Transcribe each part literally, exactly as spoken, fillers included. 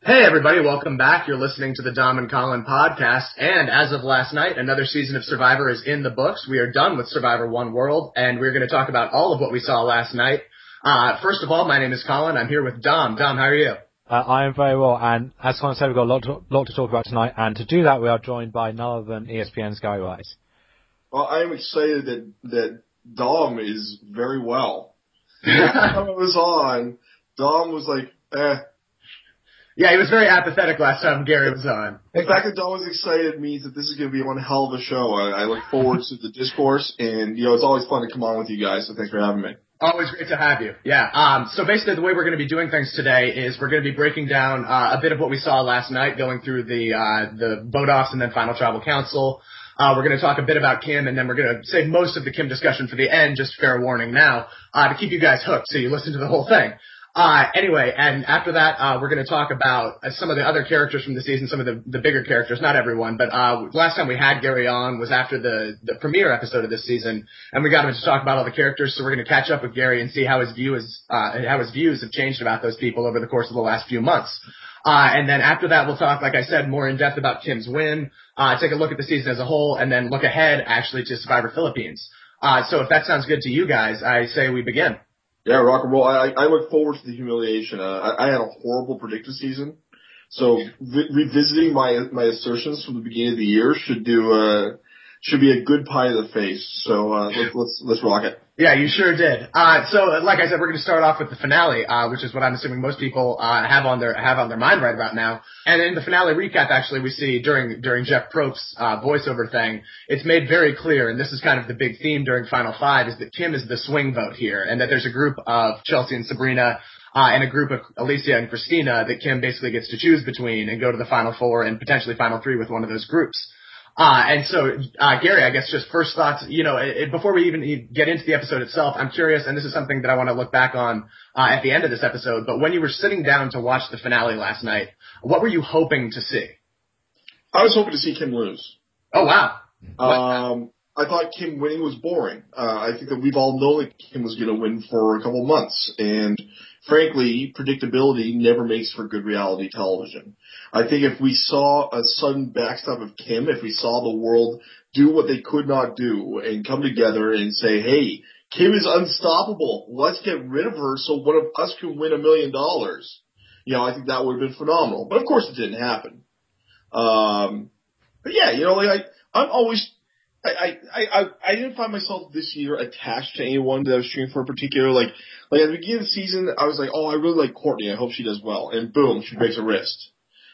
Hey everybody, welcome back. You're listening to the Dom and Colin podcast, and as of last night, another season of Survivor is in the books. We are done with Survivor One World, and we're going to talk about all of what we saw last night. Uh, first of all, my name is Colin. I'm here with Dom. Dom, how are you? Uh, I am very well, and as Colin said, we've got a lot to, lot to talk about tonight, and to do that, we are joined by none other than E S P N's Gary Wise. Well, I'm excited that, that Dom is very well. Last time I was on, Dom was like, eh. Yeah, he was very apathetic last time Gary was on. The fact that Dom was excited means that this is going to be one hell of a show. I, I look forward to the discourse, and, you know, it's always fun to come on with you guys, so thanks for having me. Always great to have you. Yeah. Um, so basically the way we're going to be doing things today is we're going to be breaking down uh, a bit of what we saw last night, going through the uh, the vote-offs and then final tribal council. Uh, we're going to talk a bit about Kim, and then we're going to save most of the Kim discussion for the end, just fair warning now, uh, to keep you guys hooked so you listen to the whole thing. Uh, anyway, and after that, uh, we're going to talk about uh, some of the other characters from the season, some of the, the bigger characters, not everyone, but, uh, last time we had Gary on was after the, the premiere episode of this season, and we got him to talk about all the characters, so we're going to catch up with Gary and see how his view is, uh, how his views have changed about those people over the course of the last few months. Uh, and then after that, we'll talk, like I said, more in depth about Kim's win, uh, take a look at the season as a whole, and then look ahead, actually, to Survivor Philippines. Uh, so if that sounds good to you guys, I say we begin. Yeah, rock and roll. I, I look forward to the humiliation. Uh, I, I had a horrible predictive season, so re- revisiting my my assertions from the beginning of the year should do uh, should be a good pie to the face. So uh, let's let's let's rock it. Yeah, you sure did. Uh, so, like I said, we're going to start off with the finale, uh, which is what I'm assuming most people uh, have on their have on their mind right about now. And in the finale recap, actually, we see during during Jeff Probst's uh, voiceover thing, it's made very clear, and this is kind of the big theme during Final Five, is that Kim is the swing vote here, and that there's a group of Chelsea and Sabrina uh, and a group of Alicia and Christina that Kim basically gets to choose between and go to the Final Four and potentially Final Three with one of those groups. Uh, and so, uh, Gary, I guess just first thoughts, you know, it, before we even get into the episode itself, I'm curious, and this is something that I want to look back on, uh, at the end of this episode, but when you were sitting down to watch the finale last night, what were you hoping to see? I was hoping to see Kim lose. Oh, wow. Um, I thought Kim winning was boring. Uh, I think that we've all known that Kim was going to win for a couple of months, and frankly, predictability never makes for good reality television. I think if we saw a sudden backstop of Kim, if we saw the world do what they could not do and come together and say, hey, Kim is unstoppable, let's get rid of her so one of us can win a million dollars, you know, I think that would have been phenomenal. But of course it didn't happen. Um, but yeah, you know, like I, I'm always, I, I, I, I didn't find myself this year attached to anyone that I was cheering for in particular. Like, like at the beginning of the season, I was like, oh, I really like Courtney. I hope she does well. And boom, she breaks her wrist.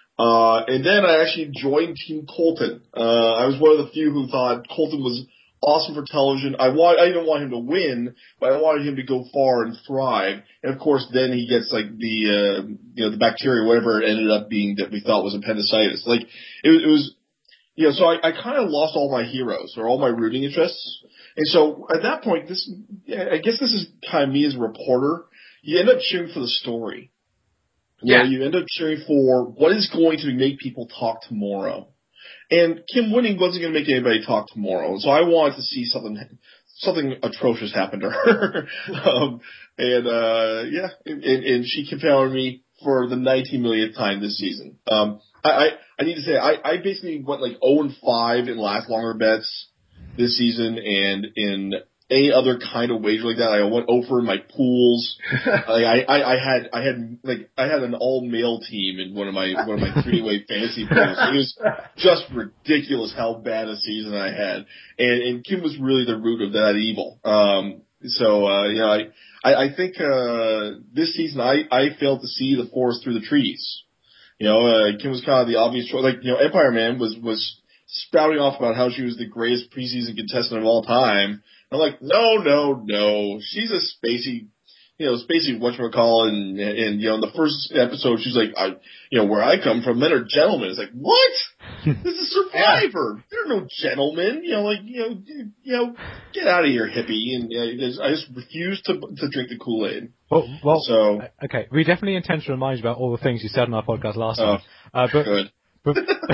Uh, and then I actually joined Team Colton. Uh, I was one of the few who thought Colton was awesome for television. I want, I didn't want him to win, but I wanted him to go far and thrive. And of course, then he gets like the, uh, you know, the bacteria, whatever it ended up being that we thought was appendicitis. Like, it, it was, you know, so I, I kind of lost all my heroes or all my rooting interests. And so at that point, this, I guess this is kind of me as a reporter. You end up cheering for the story. You Yeah. know, you end up cheering for what is going to make people talk tomorrow. And Kim winning wasn't going to make anybody talk tomorrow. So I wanted to see something, something atrocious happen to her. um, and, uh, yeah, and, and she confounded me for the nineteen millionth time this season. Um, I, I, I need to say, I, I basically went like oh and five in last longer bets this season, and in any other kind of wager like that, I went over in my pools. like I, I, I had, I had like, I had an all male team in one of my, one of my three-way fantasy pools. It was just ridiculous how bad a season I had. And, and Kim was really the root of that evil. Um, so, uh, you know, I, I, I think, uh, this season I, I failed to see the forest through the trees. You know, uh, Kim was kind of the obvious choice. Like, you know, Empire Man was, was spouting off about how she was the greatest preseason contestant of all time. I'm like, no, no, no. She's a spacey, you know, spacey whatchamacallit, and, and, you know, in the first episode, she's like, I, you know, where I come from, men are gentlemen. It's like, what? This is Survivor. There are no gentlemen. You know, like, you know, you know, get out of here, hippie. And you know, I just refuse to to drink the Kool-Aid. Well, well, so okay, we definitely intend to remind you about all the things you said on our podcast last uh, time. Uh, but, good. but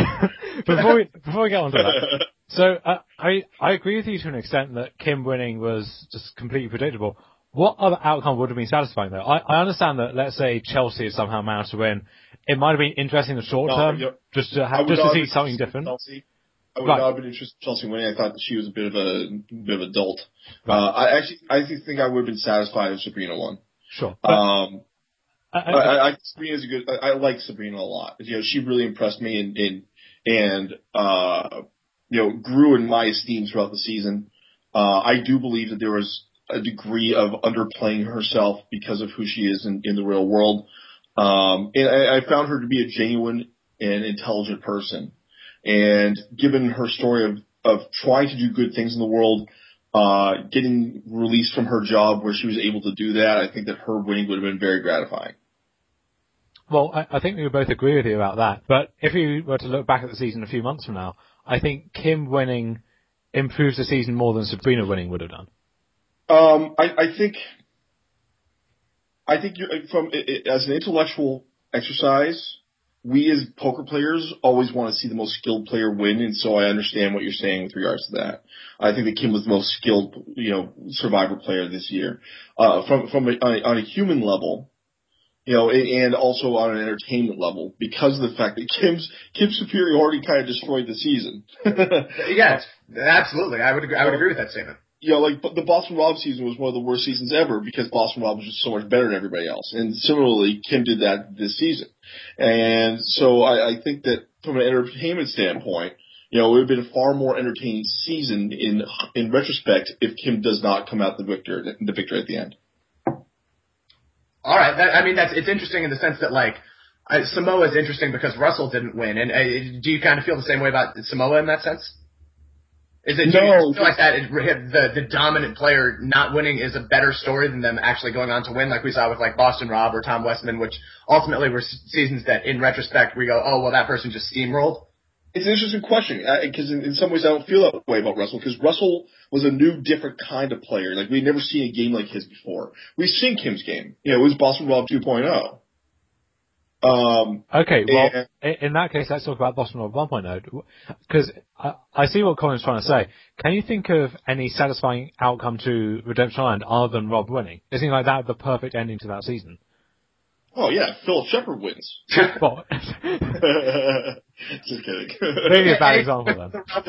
before we before we get on to that, so uh, I I agree with you to an extent that Kim winning was just completely predictable. What other outcome would have been satisfying though? I, I understand that, let's say Chelsea somehow managed to win. it might have been interesting in the short no, term, you know, just to have, just to see something different. Chelsea. I would Right. not have been interested in Chelsea winning. I thought that she was a bit of a bit of a dolt. Right. Uh, I actually, I think I would have been satisfied if Sabrina won. Sure. But, Um, I, I, I, I, Sabrina's a good. I, I like Sabrina a lot. You know, she really impressed me and and and uh, you know, grew in my esteem throughout the season. Uh, I do believe that there was a degree of underplaying herself because of who she is in, in the real world. Um, and I, I found her to be a genuine and intelligent person. And given her story of, of trying to do good things in the world, uh, getting released from her job where she was able to do that, I think that her winning would have been very gratifying. Well, I, I think we would both agree with you about that. But if you were to look back at the season a few months from now, I think Kim winning improves the season more than Sabrina winning would have done. Um, I, I think, I think you're, from as an intellectual exercise, we as poker players always want to see the most skilled player win, and so I understand what you're saying with regards to that. I think that Kim was the most skilled, you know, Survivor player this year. Uh, from from a, on, a, on a human level, you know, and also on an entertainment level, because of the fact that Kim's Kim's superiority kind of destroyed the season. Yes, absolutely. I would agree, I would agree with that statement. You know, like the Boston Rob season was one of the worst seasons ever because Boston Rob was just so much better than everybody else. And similarly, Kim did that this season. And so I, I think that from an entertainment standpoint, you know, it would have been a far more entertaining season in in retrospect if Kim does not come out the victor, the victor at the end. All right. That, I mean, that's it's interesting in the sense that like uh, Samoa is interesting because Russell didn't win. And uh, do you kind of feel the same way about Samoa in that sense? Is it, do no, you feel like that it, the the dominant player not winning is a better story than them actually going on to win, like we saw with like Boston Rob or Tom Westman, which ultimately were seasons that in retrospect we go, oh well, that person just steamrolled. It's an interesting question because in, in some ways I don't feel that way about Russell because Russell was a new, different kind of player. Like we'd never seen a game like his before. We've seen Kim's game. You know, it was Boston Rob two point oh. Um, okay, well, and, in that case, let's talk about Boston Rob one point oh, because I, I see what Colin's trying to say. Can you think of any satisfying outcome to Redemption Island other than Rob winning? It seems like that was the perfect ending to that season. Oh yeah, Philip Shepard wins. What? Just kidding. Maybe a bad example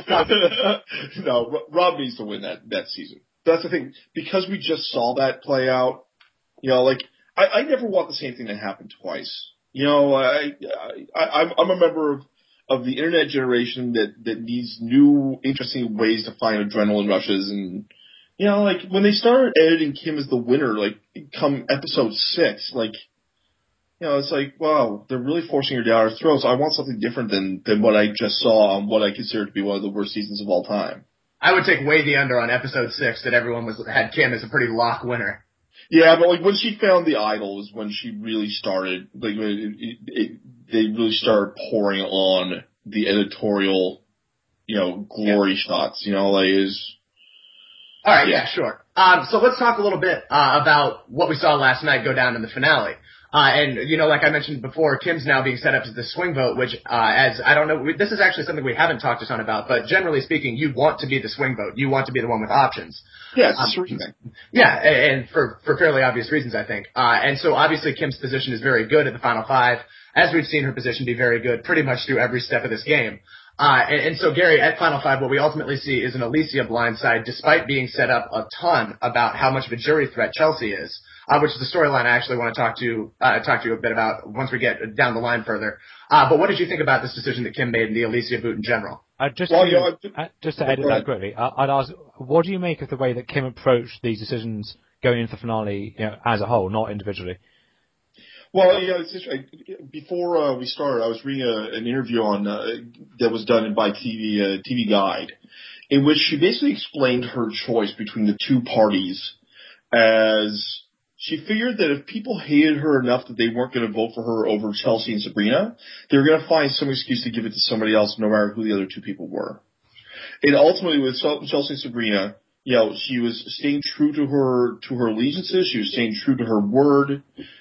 then. No, Rob needs to win that, that season. That's the thing. Because we just saw that play out, you know, like, I, I never want the same thing to happen twice. You know, I, I, I'm a member of, of the internet generation that, that needs new, interesting ways to find adrenaline rushes. And, you know, like, when they started editing Kim as the winner, like, come episode six, like, you know, it's like, wow, they're really forcing her down our throats. I want something different than, than what I just saw on what I consider to be one of the worst seasons of all time. I would take way the under on episode six that everyone was had Kim as a pretty lock winner. Yeah, but like when she found the idol is when she really started, like it, it, it, they really started pouring on the editorial, you know, glory yeah. shots, you know, like is. All right, yeah, yeah sure. Um, so let's talk a little bit uh, about what we saw last night go down in the finale. Uh, and, you know, like I mentioned before, Kim's now being set up as the swing vote, which, uh, as, I don't know, we, this is actually something we haven't talked a ton about, but generally speaking, you want to be the swing vote. You want to be the one with options. Yeah, it's um, a swing thing. Yeah, and for, for fairly obvious reasons, I think. Uh, and so obviously Kim's position is very good at the final five, as we've seen her position be very good pretty much through every step of this game. Uh, and, and so Gary, at Final Five, what we ultimately see is an Alicia blindside, despite being set up a ton about how much of a jury threat Chelsea is. Uh, which is the storyline I actually want to talk to uh, talk to you a bit about once we get down the line further. Uh, but what did you think about this decision that Kim made in the Alicia boot in general? Uh, just, well, to, you know, uh, just to edit that quickly, uh, I'd ask, what do you make of the way that Kim approached these decisions going into the finale, you know, as a whole, not individually? Well, you know, it's just, I, before uh, we started, I was reading a, an interview on uh, that was done by T V uh, T V Guide, in which she basically explained her choice between the two parties as. She figured that if people hated her enough that they weren't going to vote for her over Chelsea and Sabrina, they were going to find some excuse to give it to somebody else, no matter who the other two people were. And ultimately, with Chelsea and Sabrina, you know, she was staying true to her to her allegiances. She was staying true to her word,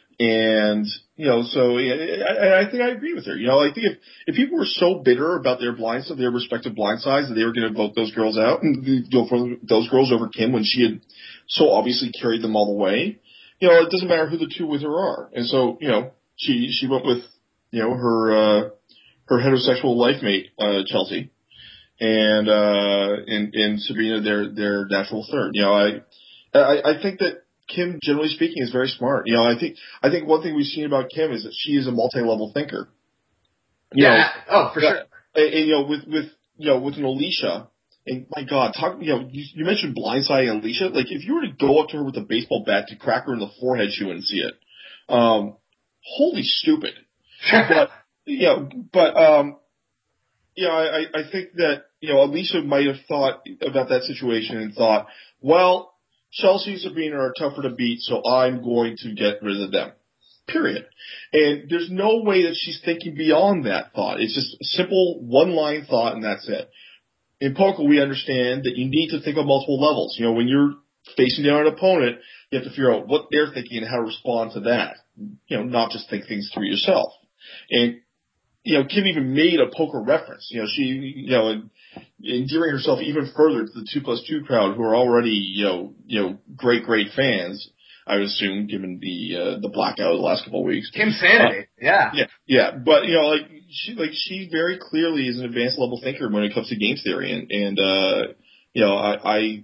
and you know, so I, I think I agree with her. You know, I think if if people were so bitter about their blinds, their respective blind sides, that they were going to vote those girls out and go for those girls over Kim when she had so obviously carried them all the way. You know, it doesn't matter who the two with her are. And so, you know, she, she went with, you know, her, uh, her heterosexual life mate, uh, Chelsea, and, uh, and, and Sabrina, their, their natural third. You know, I, I, I think that Kim, generally speaking, is very smart. You know, I think, I think one thing we've seen about Kim is that she is a multi-level thinker. You yeah. know, Oh, for sure. And, and, you know, with, with, you know, with an Alicia, and my God, talk, you know, you, you mentioned blindsiding Alicia. Like, if you were to go up to her with a baseball bat to crack her in the forehead, she wouldn't see it. Um, holy stupid. But, you know, but, um, you know, I, I think that, you know, Alicia might have thought about that situation and thought, well, Chelsea and Sabrina are tougher to beat, so I'm going to get rid of them. Period. And there's no way that she's thinking beyond that thought. It's just a simple one-line thought, and that's it. In poker, we understand that you need to think on multiple levels. You know, when you're facing down an opponent, you have to figure out what they're thinking and how to respond to that. You know, not just think things through yourself. And, you know, Kim even made a poker reference. You know, she, you know, endearing herself even further to the two plus two crowd, who are already, you know, you know, great, great fans, I would assume, given the uh, the blackout of the last couple of weeks. Kim Sanity, uh, yeah, yeah, yeah. But you know, like she, like she very clearly is an advanced level thinker when it comes to game theory, and and uh, you know, I I,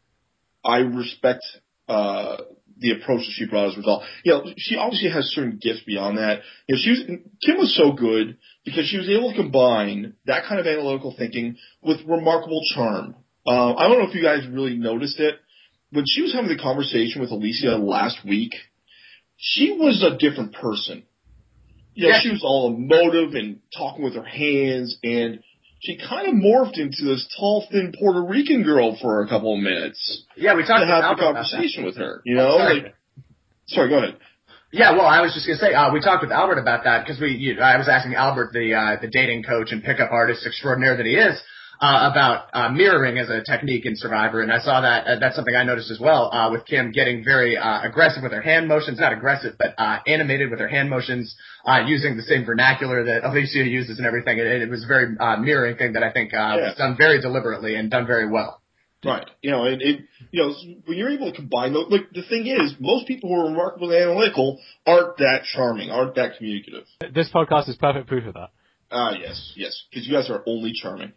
I respect uh, the approach that she brought as a result. You know, she obviously has certain gifts beyond that. You know, she was Kim was so good because she was able to combine that kind of analytical thinking with remarkable charm. Uh, I don't know if you guys really noticed it. When she was having the conversation with Alicia last week, she was a different person. You know, yeah. She was all emotive and talking with her hands, and she kind of morphed into this tall, thin Puerto Rican girl for a couple of minutes. Yeah, we talked to have about the conversation with her. You Oh, know, sorry. like, sorry, go ahead. Yeah, well, I was just gonna say, uh, we talked with Albert about that because we, you, I was asking Albert, the uh, the dating coach and pickup artist extraordinaire that he is, Uh, about uh, mirroring as a technique in Survivor, and I saw that uh, that's something I noticed as well uh, with Kim getting very uh, aggressive with her hand motions, not aggressive, but uh, animated with her hand motions, uh, using the same vernacular that Alicia uses and everything. It, it was a very uh, mirroring thing that I think uh, yeah. was done very deliberately and done very well. Right. You know, and it, you know, when you're able to combine those, like the thing is, most people who are remarkably analytical aren't that charming, aren't that communicative. This podcast is perfect proof of that. Ah, uh, yes, yes, because you guys are only charming.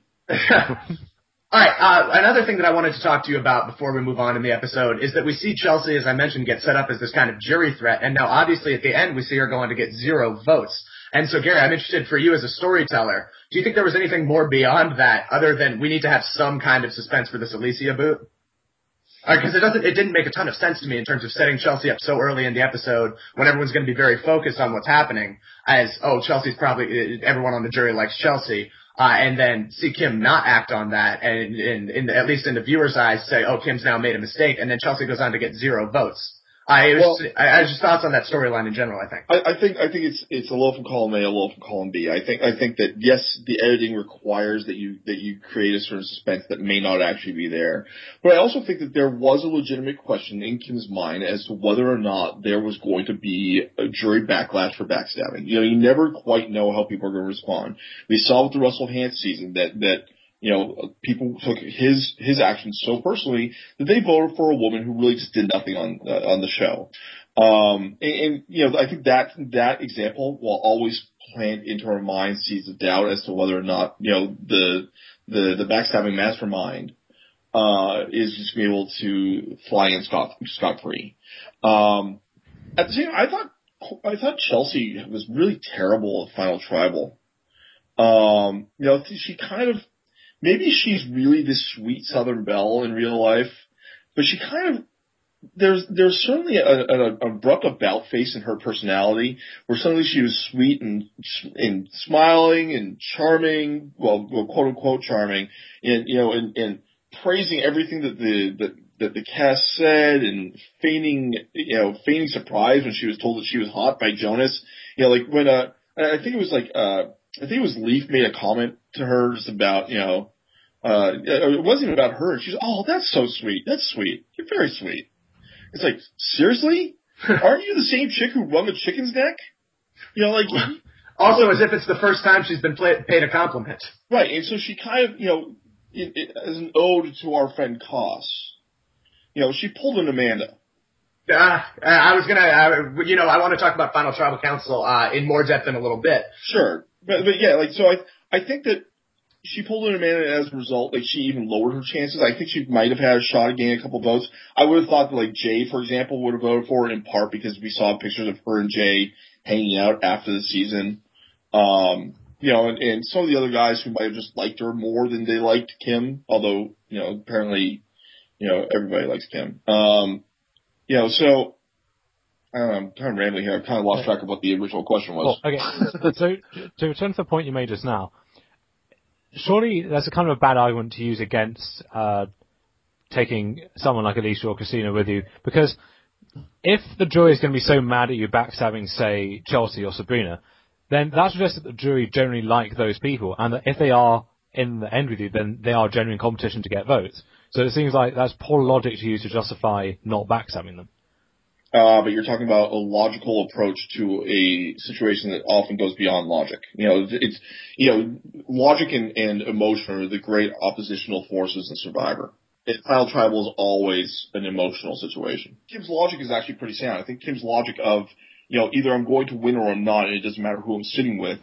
All right, uh, another thing that I wanted to talk to you about before we move on in the episode is that we see Chelsea, as I mentioned, get set up as this kind of jury threat, and now obviously at the end we see her going to get zero votes. And so, Gary, I'm interested for you as a storyteller, do you think there was anything more beyond that other than we need to have some kind of suspense for this Alicia boot? Because it doesn't, it didn't make a ton of sense to me in terms of setting Chelsea up so early in the episode when everyone's going to be very focused on what's happening as, oh, Chelsea's probably, everyone on the jury likes Chelsea. Uh, and then see Kim not act on that, and, and, and at least in the viewer's eyes, say, "Oh, Kim's now made a mistake," and then Chelsea goes on to get zero votes. I was, well, I, I just thoughts on that storyline in general. I think. I, I think I think it's it's a low from column A, a low from column B. I think I think that yes, the editing requires that you that you create a certain suspense that may not actually be there. But I also think that there was a legitimate question in Kim's mind as to whether or not there was going to be a jury backlash for backstabbing. You know, you never quite know how people are going to respond. We saw with the Russell Hantz season that that. You know, people took his his actions so personally that they voted for a woman who really just did nothing on uh, on the show. Um, and, and you know, I think that that example will always plant into our minds seeds of doubt as to whether or not you know the the the backstabbing mastermind uh, is just be able to fly in scot scot free. Um, at the same time, I thought I thought Chelsea was really terrible at Final Tribal. Um, you know, she kind of. Maybe she's really this sweet Southern belle in real life, but she kind of there's there's certainly an abrupt about face in her personality where suddenly she was sweet and and smiling and charming, well, well quote unquote charming, and you know, and, and praising everything that the that, that the cast said and feigning you know feigning surprise when she was told that she was hot by Jonas. You know, like when uh I think it was like uh. I think it was Leaf made a comment to her just about, you know, uh, it wasn't even about her. She's, oh, that's so sweet. That's sweet. You're very sweet. It's like, seriously? Aren't you the same chick who wrung a chicken's neck? You know, like. Also, as if it's the first time she's been play, paid a compliment. Right. And so she kind of, you know, it, it, as an ode to our friend Koss, you know, she pulled an Amanda. Uh, I was gonna, uh, you know, I want to talk about Final Tribal Council uh, in more depth in a little bit. Sure, but but yeah, like so, I I think that she pulled in Amanda, and as a result, like she even lowered her chances. I think she might have had a shot at getting a couple votes. I would have thought that like Jay, for example, would have voted for it in part because we saw pictures of her and Jay hanging out after the season. Um, you know, and, and some of the other guys who might have just liked her more than they liked Kim, although you know apparently, you know, everybody likes Kim. Um, you know, so. I don't know, I'm kind of rambling here. I've kind of lost track of what the original question was. Oh, okay. So, to return to the point you made just now, surely that's a kind of a bad argument to use against uh, taking someone like Alicia or Christina with you, because if the jury is going to be so mad at you backstabbing, say, Chelsea or Sabrina, then that suggests that the jury generally like those people, and that if they are in the end with you, then they are genuine competition to get votes. So it seems like that's poor logic to use to justify not backstabbing them. Uh, but you're talking about a logical approach to a situation that often goes beyond logic. You know, it's, you know, logic and, and emotion are the great oppositional forces in Survivor. And Final Tribal is always an emotional situation. Kim's logic is actually pretty sound. I think Kim's logic of, you know, either I'm going to win or I'm not, and it doesn't matter who I'm sitting with,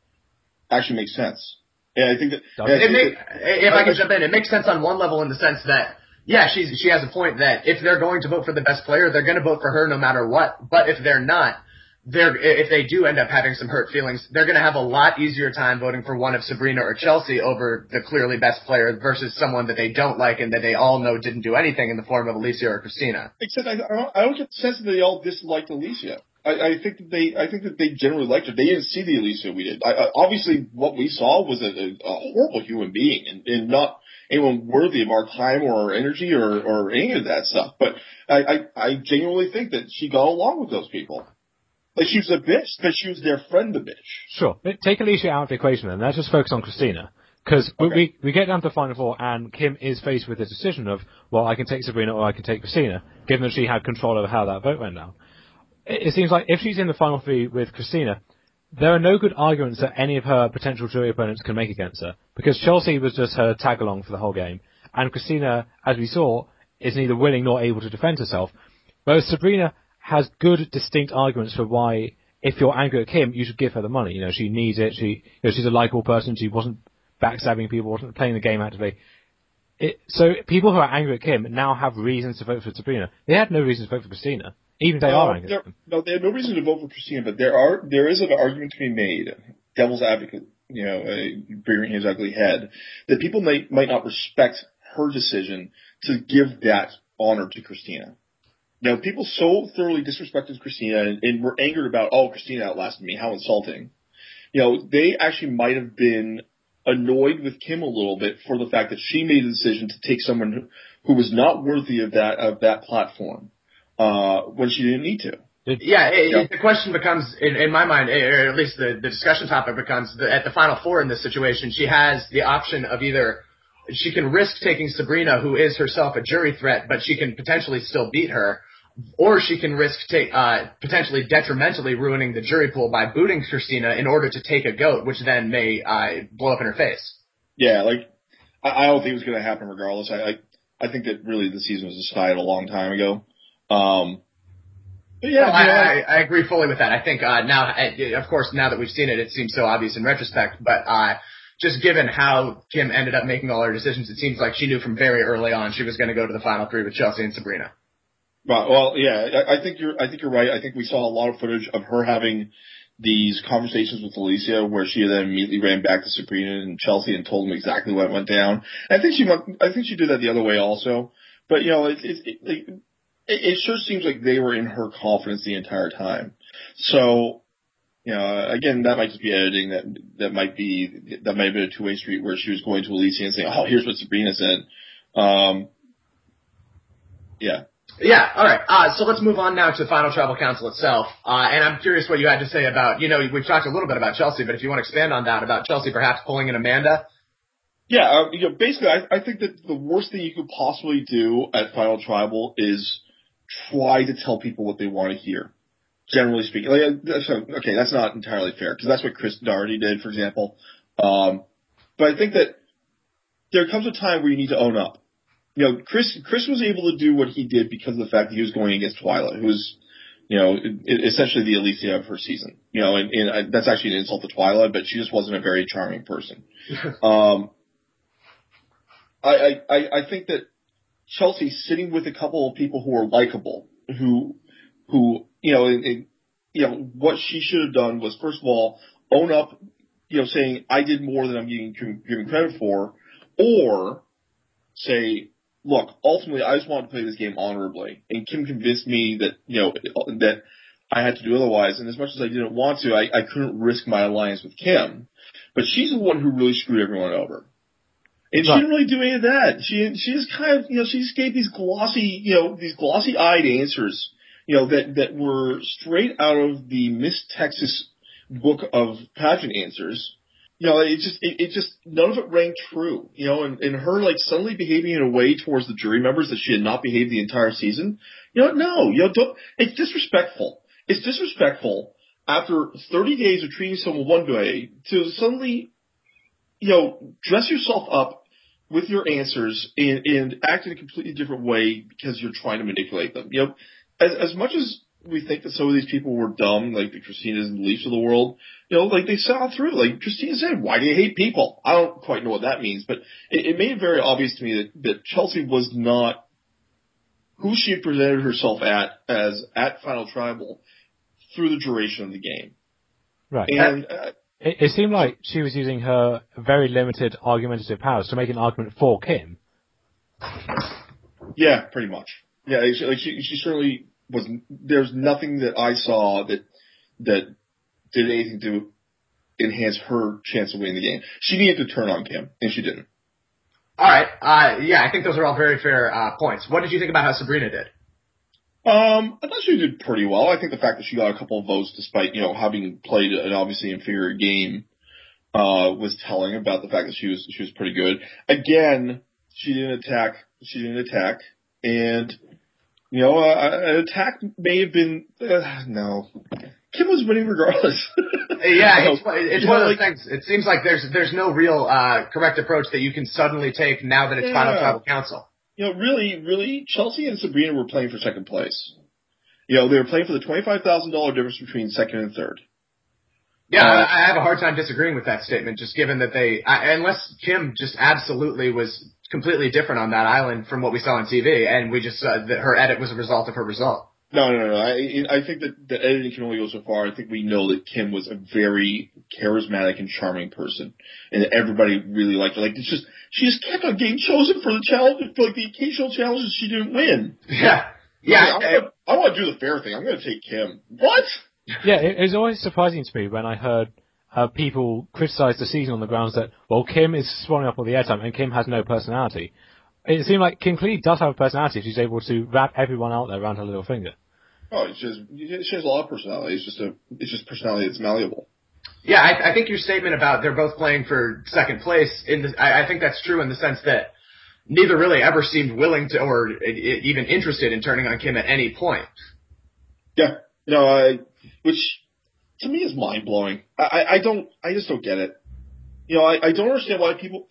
actually makes sense. And I think that, I think make, that if I, I can jump in, it makes sense on one level in the sense that, yeah, she's, she has a point that if they're going to vote for the best player, they're going to vote for her no matter what. But if they're not, they're, if they do end up having some hurt feelings, they're going to have a lot easier time voting for one of Sabrina or Chelsea over the clearly best player versus someone that they don't like and that they all know didn't do anything in the form of Alicia or Christina. Except I, I, don't, I don't get the sense that they all disliked Alicia. I, I think that they, I think that they generally liked her. They didn't see the Alicia we did. I, I, obviously, what we saw was a, a, a horrible human being, and, and not anyone worthy of our time or our energy or, or any of that stuff. But I, I, I genuinely think that she got along with those people. Like she was a bitch, but she was their friend, the bitch. Sure. Take Alicia out of the equation then. Let's just focus on Christina. Because okay. we, we get down to the final four, and Kim is faced with the decision of, well, I can take Sabrina or I can take Christina, given that she had control over how that vote went down. It, it seems like if she's in the final three with Christina, there are no good arguments that any of her potential jury opponents can make against her, because Chelsea was just her tag-along for the whole game, and Christina, as we saw, is neither willing nor able to defend herself. Whereas Sabrina has good, distinct arguments for why, if you're angry at Kim, you should give her the money. You know, she needs it, she, you know, she's a likable person, she wasn't backstabbing people, wasn't playing the game actively. It, so people who are angry at Kim now have reasons to vote for Sabrina. They had no reason to vote for Christina. Even if they no, are angry. No, they have no reason to vote for Christina, but there are there is an argument to be made, devil's advocate, you know, uh, rearing his ugly head, that people might might not respect her decision to give that honor to Christina. Now, people so thoroughly disrespected Christina and, and were angered about, oh, Christina outlasted me, how insulting. You know, they actually might have been annoyed with Kim a little bit for the fact that she made the decision to take someone who, who was not worthy of that of that platform. Uh, when she didn't need to. Yeah, it, yeah. The question becomes, in, in my mind, or at least the, the discussion topic becomes, that at the final four in this situation, she has the option of either she can risk taking Sabrina, who is herself a jury threat, but she can potentially still beat her, or she can risk take, uh, potentially detrimentally ruining the jury pool by booting Christina in order to take a goat, which then may uh, blow up in her face. Yeah, like, I, I don't think it was going to happen regardless. I, I I think that really the season was decided a long time ago. Um, but yeah, well, I, I, I agree fully with that. I think uh, now, of course, now that we've seen it, it seems so obvious in retrospect. But uh, just given how Kim ended up making all her decisions, it seems like she knew from very early on she was going to go to the final three with Chelsea and Sabrina. Right. Well, yeah, I, I think you're. I think you're right. I think we saw a lot of footage of her having these conversations with Alicia, where she then immediately ran back to Sabrina and Chelsea and told them exactly what went down. And I think she. I think she did that the other way also. But you know, it. it, it, it It sure seems like they were in her confidence the entire time. So, you know, again, that might just be editing. That that might be that might have been a two-way street where she was going to Alicia and saying, "Oh, here's what Sabrina said." Um, yeah. Yeah. All right. Uh, so let's move on now to the Final Tribal Council itself. Uh, and I'm curious what you had to say about. You know, we've talked a little bit about Chelsea, but if you want to expand on that about Chelsea perhaps pulling in Amanda. Yeah. Uh, you know, basically, I, I think that the worst thing you could possibly do at Final Tribal is try to tell people what they want to hear, generally speaking. Like, that's, okay, that's not entirely fair, because that's what Chris Doherty did, for example. Um, but I think that there comes a time where you need to own up. you know, Chris Chris was able to do what he did because of the fact that he was going against Twyla, who was, you know, essentially the Alicia of her season. You know, and, and that's actually an insult to Twyla, but she just wasn't a very charming person. um, I, I I think that Chelsea sitting with a couple of people who are likable, who who you know, and, and, you know, what she should have done was first of all own up, you know, saying I did more than I'm getting given credit for, or say, look, ultimately, I just want to play this game honorably. And Kim convinced me that, you know, that I had to do otherwise. And as much as I didn't want to, I, I couldn't risk my alliance with Kim. But she's the one who really screwed everyone over. And right. She didn't really do any of that. She, she just kind of, you know, she just gave these glossy, you know, these glossy-eyed answers, you know, that, that were straight out of the Miss Texas book of pageant answers. You know, it just, it, it just, none of it rang true, you know, and, and her, like, suddenly behaving in a way towards the jury members that she had not behaved the entire season. You know, no, you know, don't, it's disrespectful. It's disrespectful after thirty days of treating someone one way to suddenly, you know, dress yourself up with your answers and, and act in a completely different way because you're trying to manipulate them. You know, as, as much as we think that some of these people were dumb, like the Christinas and the Leafs of the world, you know, like they saw through. Like Christina said, why do you hate people? I don't quite know what that means, but it, it made it very obvious to me that, that Chelsea was not who she had presented herself at as at Final Tribal through the duration of the game. Right. And uh, it, it seemed like she was using her very limited argumentative powers to make an argument for Kim. Yeah, pretty much. Yeah, like she, she certainly was. There's nothing that I saw that that did anything to enhance her chance of winning the game. She needed to turn on Kim, and she didn't. All right. Uh, yeah, I think those are all very fair uh, points. What did you think about how Sabrina did? Um, I thought she did pretty well. I think the fact that she got a couple of votes, despite you know having played an obviously inferior game, uh, was telling about the fact that she was she was pretty good. Again, she didn't attack. She didn't attack, and you know, uh, an attack may have been uh, no. Kim was winning regardless. Yeah, it's, it's yeah, one of those like, things. It seems like there's there's no real uh, correct approach that you can suddenly take now that it's yeah. Final Tribal Council. You know, really, really, Chelsea and Sabrina were playing for second place. You know, they were playing for the twenty-five thousand dollars difference between second and third. Yeah, uh, I, I have a hard time disagreeing with that statement, just given that they, I, unless Kim just absolutely was completely different on that island from what we saw on T V, and we just uh, that her edit was a result of her result. No, no, no, no. I, I think that the editing can only go so far. I think we know that Kim was a very charismatic and charming person, and that everybody really liked her. Like, it's just, she just kept on getting chosen for the challenge, for like the occasional challenges she didn't win. Yeah. Yeah. I, I, I, I want to do the fair thing. I'm going to take Kim. What? Yeah, it, it was always surprising to me when I heard uh, people criticize the season on the grounds that, well, Kim is swallowing up all the airtime and Kim has no personality. It seemed like Kim clearly does have a personality. She's able to wrap everyone out there around her little finger. Oh, it's just, she has a lot of personality. It's just a, it's just personality that's malleable. Yeah, I, I think your statement about they're both playing for second place, in the, I, I think that's true in the sense that neither really ever seemed willing to or even interested in turning on Kim at any point. Yeah, no, I, which to me is mind blowing. I, I, I don't, I just don't get it. You know, I, I don't understand why people.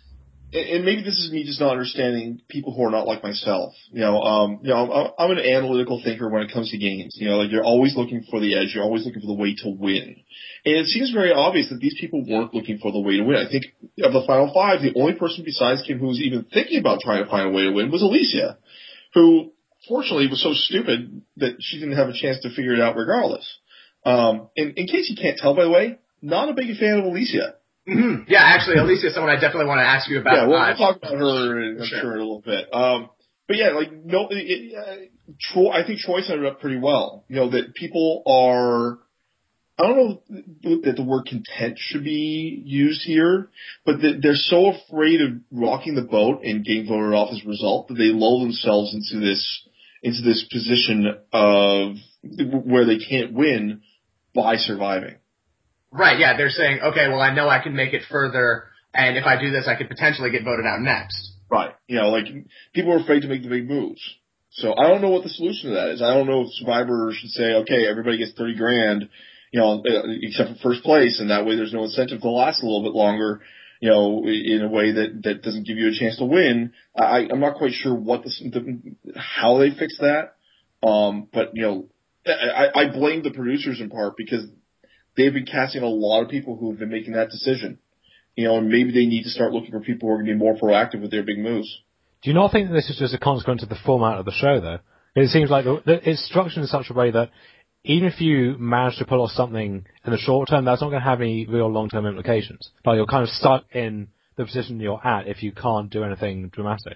And maybe this is me just not understanding people who are not like myself. You know, um, you know, I'm, I'm an analytical thinker when it comes to games. You know, like you're always looking for the edge. You're always looking for the way to win. And it seems very obvious that these people weren't looking for the way to win. I think of the final five, the only person besides Kim who was even thinking about trying to find a way to win was Alicia, who fortunately was so stupid that she didn't have a chance to figure it out regardless. Um, in, in case you can't tell, by the way, not a big fan of Alicia. Mm-hmm. Yeah, actually, Alicia is someone I definitely want to ask you about. Yeah, we'll, we'll talk about her, in, I'm sure. sure, in a little bit. Um, but yeah, like no, it, it, uh, Troy, I think Troy set it up pretty well. You know that people are. I don't know that the word content should be used here, but that they're so afraid of rocking the boat and getting voted off as a result that they lull themselves into this into this position of where they can't win by surviving. Right, yeah, they're saying, okay, well, I know I can make it further, and if I do this, I could potentially get voted out next. Right. You know, like, people are afraid to make the big moves. So I don't know what the solution to that is. I don't know if Survivor should say, okay, everybody gets thirty grand, you know, except for first place, and that way there's no incentive to last a little bit longer. you know, in a way that, that doesn't give you a chance to win. I, I'm not quite sure what the, the how they fix that. Um, but you know, I, I blame the producers in part because they've been casting a lot of people who have been making that decision. You know, and maybe they need to start looking for people who are going to be more proactive with their big moves. Do you not think that this is just a consequence of the format of the show, though? It seems like the, the, it's structured in such a way that even if you manage to pull off something in the short term, that's not going to have any real long-term implications. Like, you're kind of stuck in the position you're at if you can't do anything dramatic.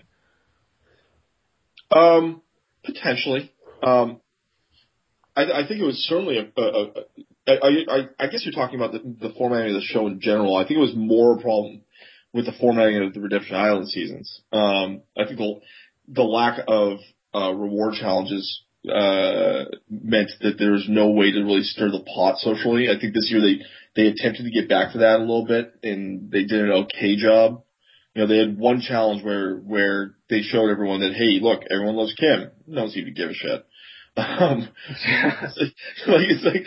Um, potentially. Um, I, I think it was certainly a, a, a I, I, I guess you're talking about the, the formatting of the show in general. I think it was more a problem with the formatting of the Redemption Island seasons. Um, I think the, the lack of uh, reward challenges uh, meant that there was no way to really stir the pot socially. I think this year they, they attempted to get back to that a little bit, and they did an okay job. You know, they had one challenge where where they showed everyone that, hey, look, everyone loves Kim. No one seemed to give a shit. Um, it's like, it's like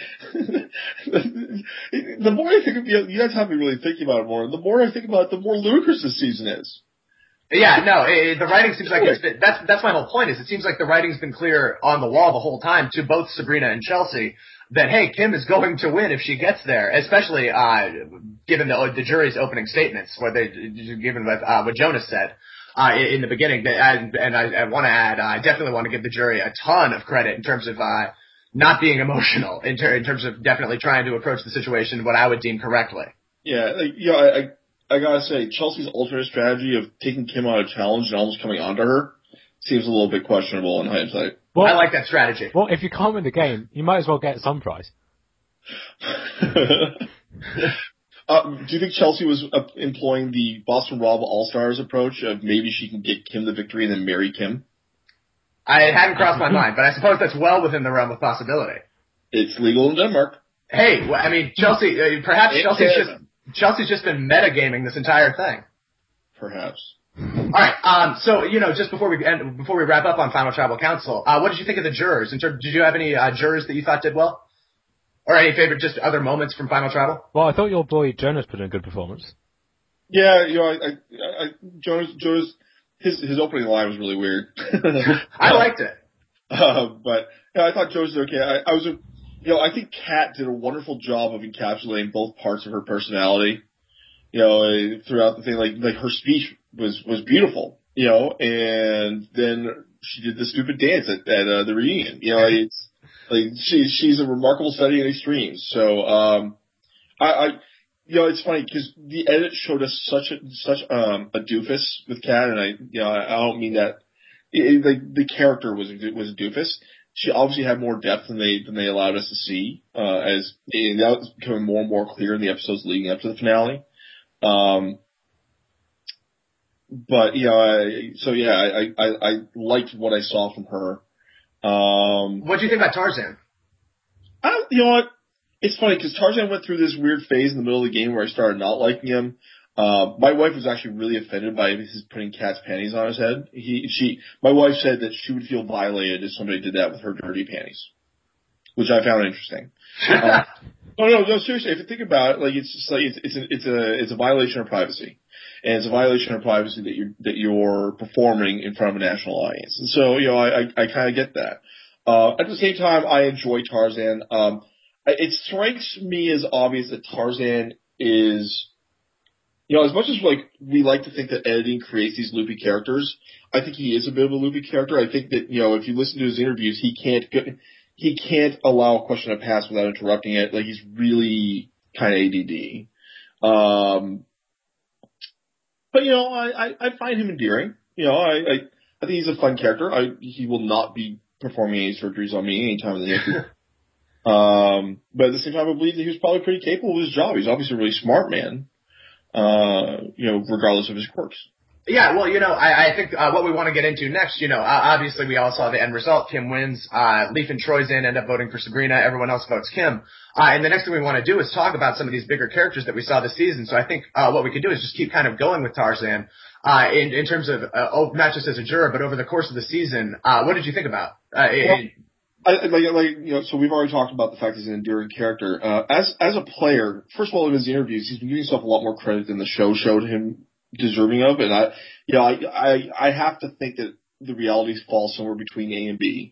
the more I think of you, you guys have me really thinking about it more. The more I think about it, the more ludicrous this season is. Yeah, no, it, the writing seems like it's been, that's that's my whole point. Is it seems like the writing's been clear on the wall the whole time to both Sabrina and Chelsea that hey, Kim is going to win if she gets there. Especially uh, given the the jury's opening statements, where they given what uh, what Jonas said. Uh, in the beginning, and, and I, I want to add, I definitely want to give the jury a ton of credit in terms of uh, not being emotional, in, ter- in terms of definitely trying to approach the situation what I would deem correctly. Yeah, like, you know, I, I, I gotta say, Chelsea's alternate strategy of taking Kim on a challenge and almost coming onto her seems a little bit questionable in hindsight. Well, I like that strategy. Well, if you can't win the game, you might as well get some prize. Uh, do you think Chelsea was uh, employing the Boston Rob All-Stars approach of maybe she can get Kim the victory and then marry Kim? I it hadn't crossed my mind, but I suppose that's well within the realm of possibility. It's legal in Denmark. Hey, well, I mean, Chelsea, uh, perhaps Chelsea's just, Chelsea's just been metagaming this entire thing. Perhaps. Alright, um, so, you know, just before we end, before we wrap up on Final Tribal Council, uh, what did you think of the jurors? In terms, did you have any, uh, jurors that you thought did well? Or any favorite, just other moments from Final Tribal? Well, I thought your boy Jonas put in a good performance. Yeah, you know, I, I, I Jonas, Jonas, his his opening line was really weird. I liked it, uh, but yeah, I thought Jonas was okay. I, I was, a, you know, I think Kat did a wonderful job of encapsulating both parts of her personality. You know, throughout the thing, like like her speech was was beautiful. You know, and then she did the stupid dance at, at uh, the reunion. You know, it's. Like she, she's a remarkable study in extremes. So, um, I, I, you know, it's funny because the edit showed us such a, such, um, a doofus with Kat, and I, you know, I, I don't mean that, it, like, the character was, a, was a doofus. She obviously had more depth than they, than they allowed us to see, uh, as, and that was becoming more and more clear in the episodes leading up to the finale. Um, but, you know, I, so yeah, I, I, I liked what I saw from her. Um, what do you think about Tarzan? I, you know what? It's funny because Tarzan went through this weird phase in the middle of the game where I started not liking him. Uh, my wife was actually really offended by his putting cat's panties on his head. He, she, my wife said that she would feel violated if somebody did that with her dirty panties, which I found interesting. uh, no, no, no, seriously. If you think about it, like it's just like it's it's a, it's a it's a violation of privacy, and it's a violation of privacy that you're that you're performing in front of a national audience. And so, you know, I I, I kind of get that. Uh, at the same time, I enjoy Tarzan. Um, it strikes me as obvious that Tarzan is, you know, as much as like we like to think that editing creates these loopy characters, I think he is a bit of a loopy character. I think that, you know, if you listen to his interviews, he can't get, he can't allow a question to pass without interrupting it. Like he's really kind of A D D. Um, but you know, I, I, I find him endearing. You know, I, I, I think he's a fun character. I, he will not be performing any surgeries on me anytime in the near future. Um, but at the same time, I believe that he was probably pretty capable of his job. He's obviously a really smart man, uh, you know, regardless of his quirks. Yeah, well, you know, I, I think uh, what we want to get into next, you know, uh, obviously we all saw the end result. Kim wins. Uh, Leif and Troyzan end up voting for Sabrina. Everyone else votes Kim. Uh, and the next thing we want to do is talk about some of these bigger characters that we saw this season. So I think uh, what we could do is just keep kind of going with Tarzan uh, in, in terms of uh, oh, not just as a juror, but over the course of the season. Uh, what did you think about? Uh, well, it, I, like, like, you know, so we've already talked about the fact he's an endearing character. Uh, as, as a player, first of all, in his interviews, he's been giving himself a lot more credit than the show showed him deserving of. And I, you know, I, I, I have to think that the realities fall somewhere between A and B.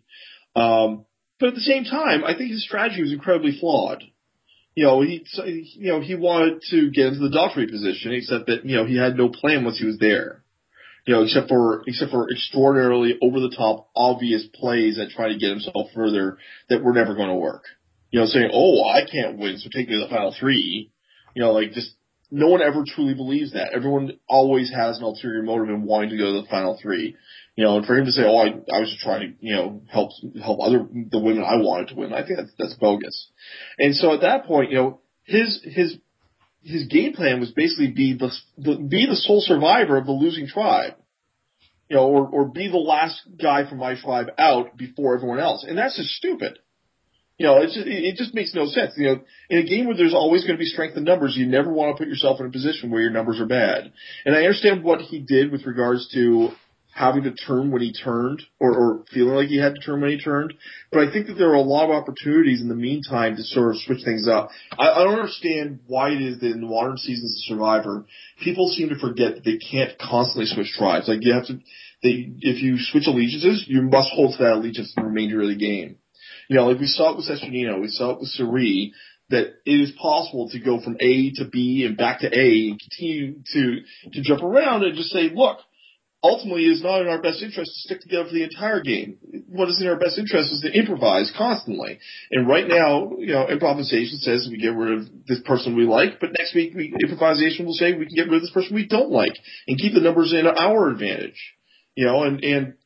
Um, but at the same time, I think his strategy was incredibly flawed. You know, he, you know, he wanted to get into the doctorate position, except that, you know, he had no plan once he was there. You know, except for, except for extraordinarily over-the-top, obvious plays that try to get himself further that were never going to work. You know, saying, oh, I can't win, so take me to the final three. You know, like, just, no one ever truly believes that. Everyone always has an ulterior motive in wanting to go to the final three. You know, and for him to say, oh, I, I was just trying to, you know, help, help other, the women I wanted to win, I think that's, that's bogus. And so at that point, you know, his, his, his game plan was basically be the, the be the sole survivor of the losing tribe, you know, or or be the last guy from my tribe out before everyone else, and that's just stupid. You know, it's just, it just makes no sense. You know, in a game where there's always going to be strength in numbers, you never want to put yourself in a position where your numbers are bad. And I understand what he did with regards to having to turn when he turned, or, or feeling like he had to turn when he turned. But I think that there are a lot of opportunities in the meantime to sort of switch things up. I, I don't understand why it is that in the modern seasons of Survivor, people seem to forget that they can't constantly switch tribes. Like, you have to, they, if you switch allegiances, you must hold to that allegiance for the remainder of the game. You know, like we saw it with Cesternino, we saw it with Cirie, that it is possible to go from A to B and back to A and continue to, to jump around and just say, look, ultimately, it is not in our best interest to stick together for the entire game. What is in our best interest is to improvise constantly. And right now, you know, improvisation says we get rid of this person we like, but next week we, improvisation will say we can get rid of this person we don't like and keep the numbers in our advantage. You know, and, and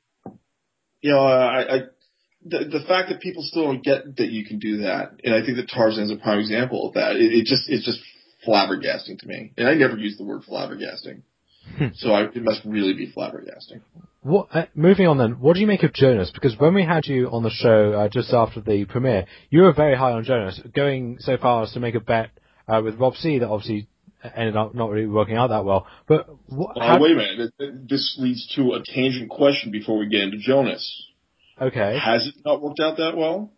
you know, I, I the, the fact that people still don't get that you can do that, and I think that Tarzan's a prime example of that. It, it just it's just flabbergasting to me. And I never use the word flabbergasting. So I, it must really be flabbergasting. What, uh, moving on then, what do you make of Jonas? Because when we had you on the show uh, just after the premiere, you were very high on Jonas, going so far as to make a bet uh, with Rob C that obviously ended up not really working out that well. But wh- uh, wait a minute, this leads to a tangent question before we get into Jonas. Okay. Has it not worked out that well?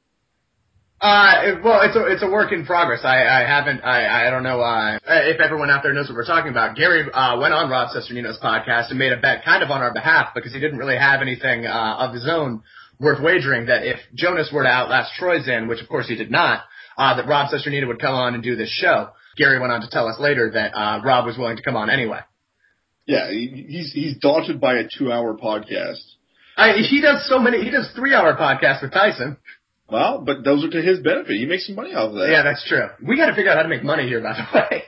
Uh, it, well, it's a, it's a work in progress. I, I haven't, I, I don't know, uh, if everyone out there knows what we're talking about. Gary, uh, went on Rob Cesternino's podcast and made a bet kind of on our behalf because he didn't really have anything, uh, of his own worth wagering that if Jonas were to outlast Troyzan, which of course he did not, uh, that Rob Cesternino would come on and do this show. Gary went on to tell us later that, uh, Rob was willing to come on anyway. Yeah, he, he's, he's daunted by a two hour podcast. I, he does so many, he does three hour podcasts with Tyson. Well, but those are to his benefit. He makes some money off of that. Yeah, that's true. We got to figure out how to make money here, by the way.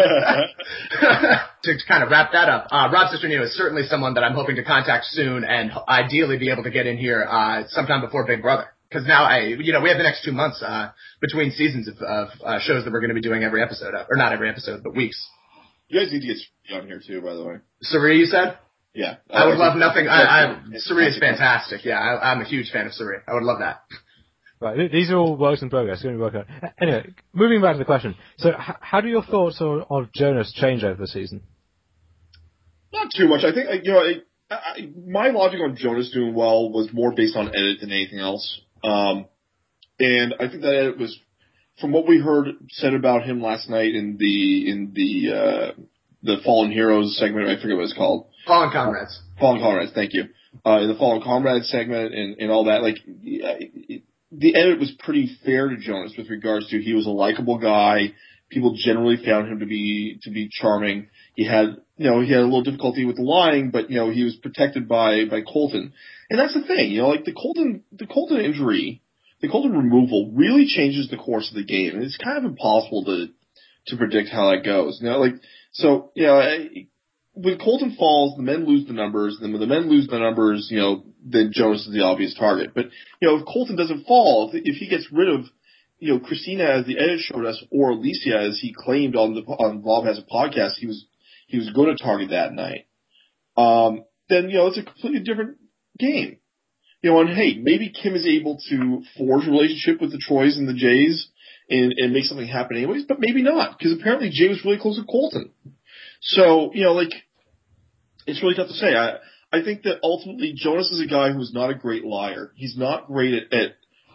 to, to kind of wrap that up, uh, Rob Cesternino is certainly someone that I'm hoping to contact soon and ideally be able to get in here uh, sometime before Big Brother. Because now, I, you know, we have the next two months uh, between seasons of, of uh, shows that we're going to be doing every episode of, or not every episode, but weeks. You guys need to get Cirie on here too, by the way. Cirie, you said? Yeah. I, I would love nothing. I, I, Cirie is fantastic. Yeah, I, I'm a huge fan of Cirie. I would love that. Right, these are all works in progress. It's going to be working out. Anyway, moving back to the question. So, h- how do your thoughts on, on Jonas change over the season? Not too much. I think, you know, I, I, my logic on Jonas doing well was more based on edit than anything else. Um, and I think that edit was, from what we heard said about him last night in the in the uh, the Fallen Heroes segment, I forget what it's called. Fallen Comrades. Fallen Comrades. Thank you. Uh, in the Fallen Comrades segment and, and all that, like. It, The edit was pretty fair to Jonas with regards to he was a likable guy. People generally found him to be to be charming. He had you know he had a little difficulty with the lying, but you know he was protected by by Colton, and that's the thing. You know, like the Colton the Colton injury, the Colton removal really changes the course of the game, and it's kind of impossible to to predict how that goes. You know, like so you know. I, When Colton falls, the men lose the numbers. Then when the men lose the numbers, you know, then Jonas is the obvious target. But, you know, if Colton doesn't fall, if, if he gets rid of, you know, Christina, as the edit showed us, or Alicia, as he claimed on the on Bob Has a Podcast, he was he was going to target that night. Um, then, you know, it's a completely different game. You know, and hey, maybe Kim is able to forge a relationship with the Troys and the Jays and, and make something happen anyways, but maybe not, because apparently Jay was really close to Colton. So, you know, like, it's really tough to say. I I think that ultimately Jonas is a guy who's not a great liar. He's not great at, at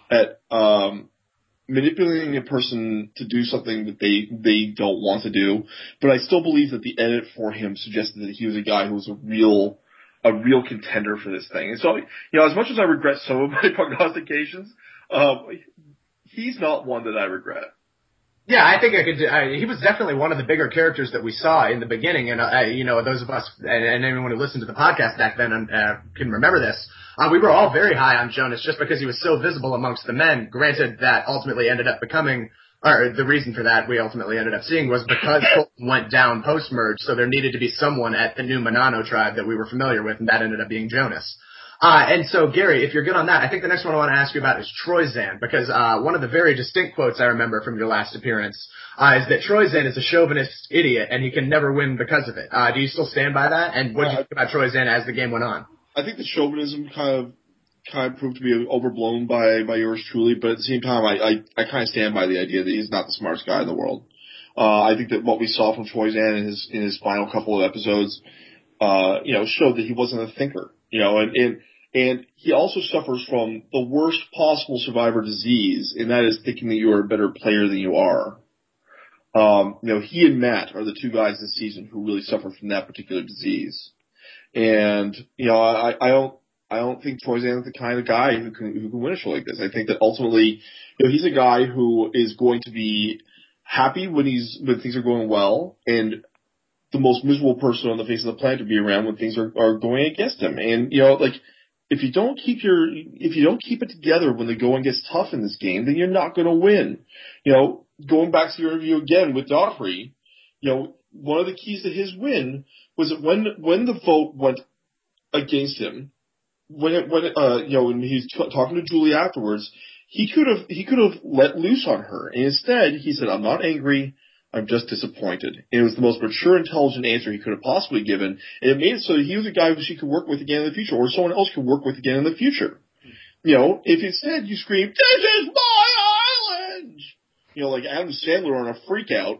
at um, manipulating a person to do something that they they don't want to do. But I still believe that the edit for him suggested that he was a guy who was a real a real contender for this thing. And so, you know, as much as I regret some of my prognostications, um, he's not one that I regret. Yeah, I think I could. I, he was definitely one of the bigger characters that we saw in the beginning, and uh, you know, those of us and, and anyone who listened to the podcast back then uh, can remember this. Uh, we were all very high on Jonas just because he was so visible amongst the men. Granted, that ultimately ended up becoming, or the reason for that we ultimately ended up seeing was because Colton went down post merge, so there needed to be someone at the new Monano tribe that we were familiar with, and that ended up being Jonas. Uh, and so, Gary, if you're good on that, I think the next one I want to ask you about is Troyzan, because uh, one of the very distinct quotes I remember from your last appearance uh, is that Troyzan is a chauvinist idiot, and he can never win because of it. Uh, do you still stand by that? And what did you think about Troyzan as the game went on? I think the chauvinism kind of kind of proved to be overblown by, by yours truly, but at the same time, I, I, I kind of stand by the idea that he's not the smartest guy in the world. Uh, I think that what we saw from Troyzan in his, in his final couple of episodes, uh, you know, showed that he wasn't a thinker, you know, and, and, and he also suffers from the worst possible survivor disease, and that is thinking that you are a better player than you are. Um, you know, he and Matt are the two guys this season who really suffer from that particular disease. And, you know, I, I don't, I don't think Troyzan is the kind of guy who can, who can win a show like this. I think that ultimately, you know, he's a guy who is going to be happy when he's, when things are going well, and the most miserable person on the face of the planet to be around when things are, are going against him. And, you know, like, if you don't keep your, if you don't keep it together when the going gets tough in this game, then you're not going to win. You know, going back to your interview again with Daughtry, you know, one of the keys to his win was that when, when the vote went against him, when it, when it, uh, you know, when he's t- talking to Julie afterwards, he could have, he could have let loose on her. And instead, he said, I'm not angry. I'm just disappointed. And it was the most mature, intelligent answer he could have possibly given. And it made it so that he was a guy who she could work with again in the future, or someone else could work with again in the future. You know, if instead you scream, this is my island! You know, like Adam Sandler on a freak out.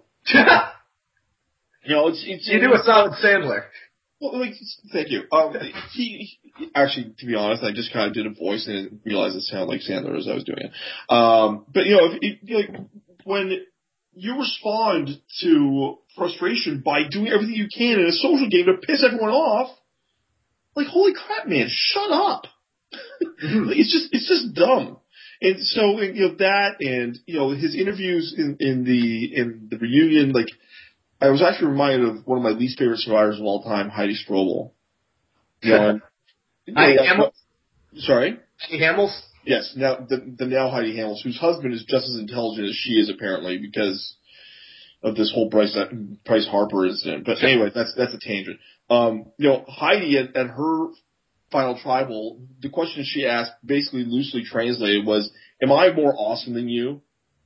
You know, it's, it's, you do a solid Sandler. Well, like, thank you. Um, he, he, actually, to be honest, I just kind of did a voice and realized it sounded like Sandler as I was doing it. Um, but you know, if, if, like, when you respond to frustration by doing everything you can in a social game to piss everyone off, like, holy crap, man, shut up. Like, it's just, it's just dumb. And so, you know, that and, you know, his interviews in, in the, in the reunion, like, I was actually reminded of one of my least favorite survivors of all time, Heidi Strobel. You know, Heidi yeah, Hamels? Sorry? Heidi Hamels? Yes, now the, the now Heidi Hamels, whose husband is just as intelligent as she is apparently because of this whole Bryce, Bryce Harper incident. But anyway, that's that's a tangent. Um, you know, Heidi at, at her final tribal, the question she asked, basically loosely translated, was, "Am I more awesome than you?